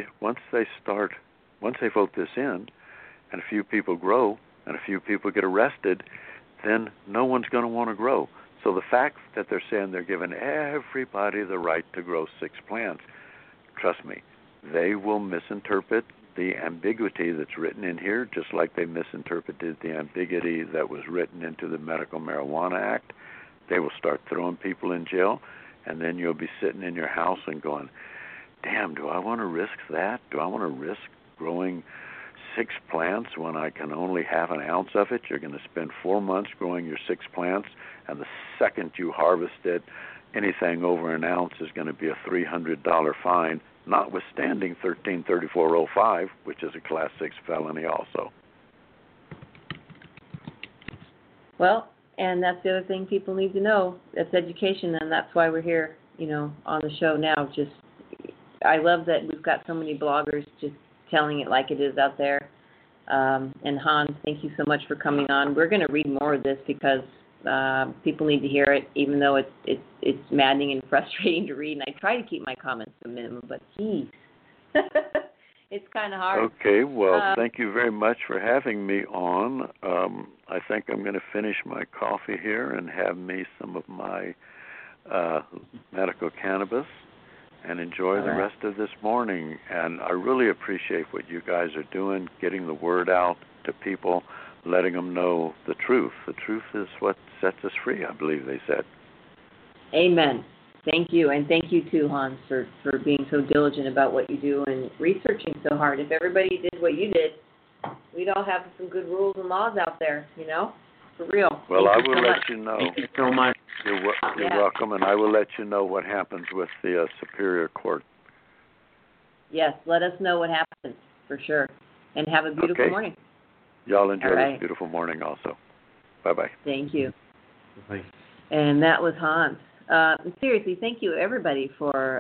vote this in, and a few people grow, and a few people get arrested, then no one's going to want to grow. So the fact that they're saying they're giving everybody the right to grow 6 plants, trust me, they will misinterpret the ambiguity that's written in here, just like they misinterpreted the ambiguity that was written into the Medical Marijuana Act. They will start throwing people in jail, and then you'll be sitting in your house and going, damn, do I want to risk that? Do I want to risk growing 6 plants when I can only have an ounce of it? You're going to spend 4 months growing your 6 plants, and the second you harvest it anything over an ounce is going to be a $300 fine, notwithstanding 133405, which is a Class 6 felony also.
Well, and that's the other thing people need to know. That's education, and that's why we're here, on the show now. Just, I love that we've got so many bloggers just telling it like it is out there. And Hans, thank you so much for coming on. We're going to read more of this because people need to hear it, even though it's maddening and frustrating to read. And I try to keep my comments to a minimum, but geez, it's kind of hard.
Okay, well, thank you very much for having me on. I think I'm going to finish my coffee here and have me some of my medical cannabis and enjoy the rest of this morning. And I really appreciate what you guys are doing, getting the word out to people, letting them know the truth. The truth is what sets us free, I believe they said. Amen.
Thank you, and thank you too, Hans, for being so diligent about what you do and researching so hard. If everybody did what you did, we'd all have some good rules and laws out there, for real.
Well, I
thank
will
you so
let
much.
you know.
Thank you so much.
You're welcome, and I will let you know what happens with the Superior Court.
Yes, let us know what happens, for sure. And have a beautiful morning.
Y'all enjoy
All right.
this beautiful morning also. Bye-bye.
Thank you.
Bye.
And that was Hans. Seriously, thank you, everybody, for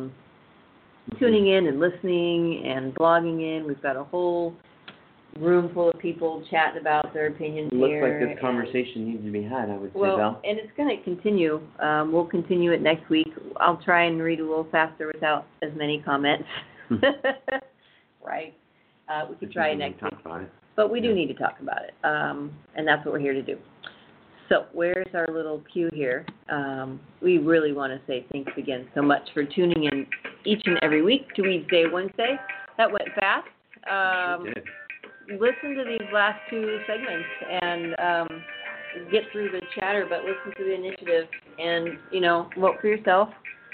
tuning in and listening and blogging in. We've got a whole room full of people chatting about their opinions
It looks
here.
like this conversation needs to be had, I would say,
Well,
Val.
and it's going to continue. We'll continue it next week. I'll try and read a little faster without as many comments. Right? We could try it next week. But we do need to talk about it, and that's what we're here to do. So where's our little cue here? We really want to say thanks again so much for tuning in each and every week to Weedsday Wednesday. That went fast.
Sure did.
Listen to these last two segments and get through the chatter, but listen to the initiative and, vote for yourself.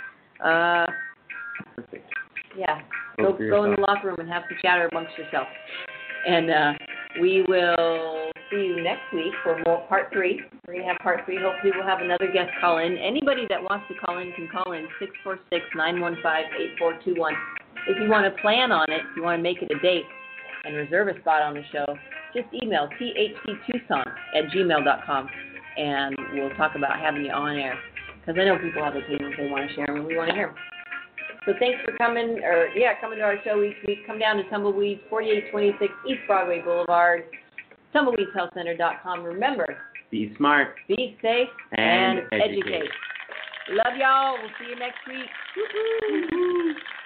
Perfect.
Yeah, go in the locker room and have some chatter amongst yourself. And we will see you next week for more part 3. We're going to have part 3. Hopefully we'll have another guest call in. Anybody that wants to call in can call in 646-915-8421. If you want to plan on it, if you want to make it a date and reserve a spot on the show, just email thctucson@gmail.com, and we'll talk about having you on air. Because I know people have opinions they want to share, and we want to hear them. So thanks for coming to our show each week. Come down to Tumbleweeds, 4826 East Broadway Boulevard, tumbleweedshealthcenter.com. Remember,
be smart,
be safe, and
educate.
Love y'all. We'll see you next week. Woo-hoo.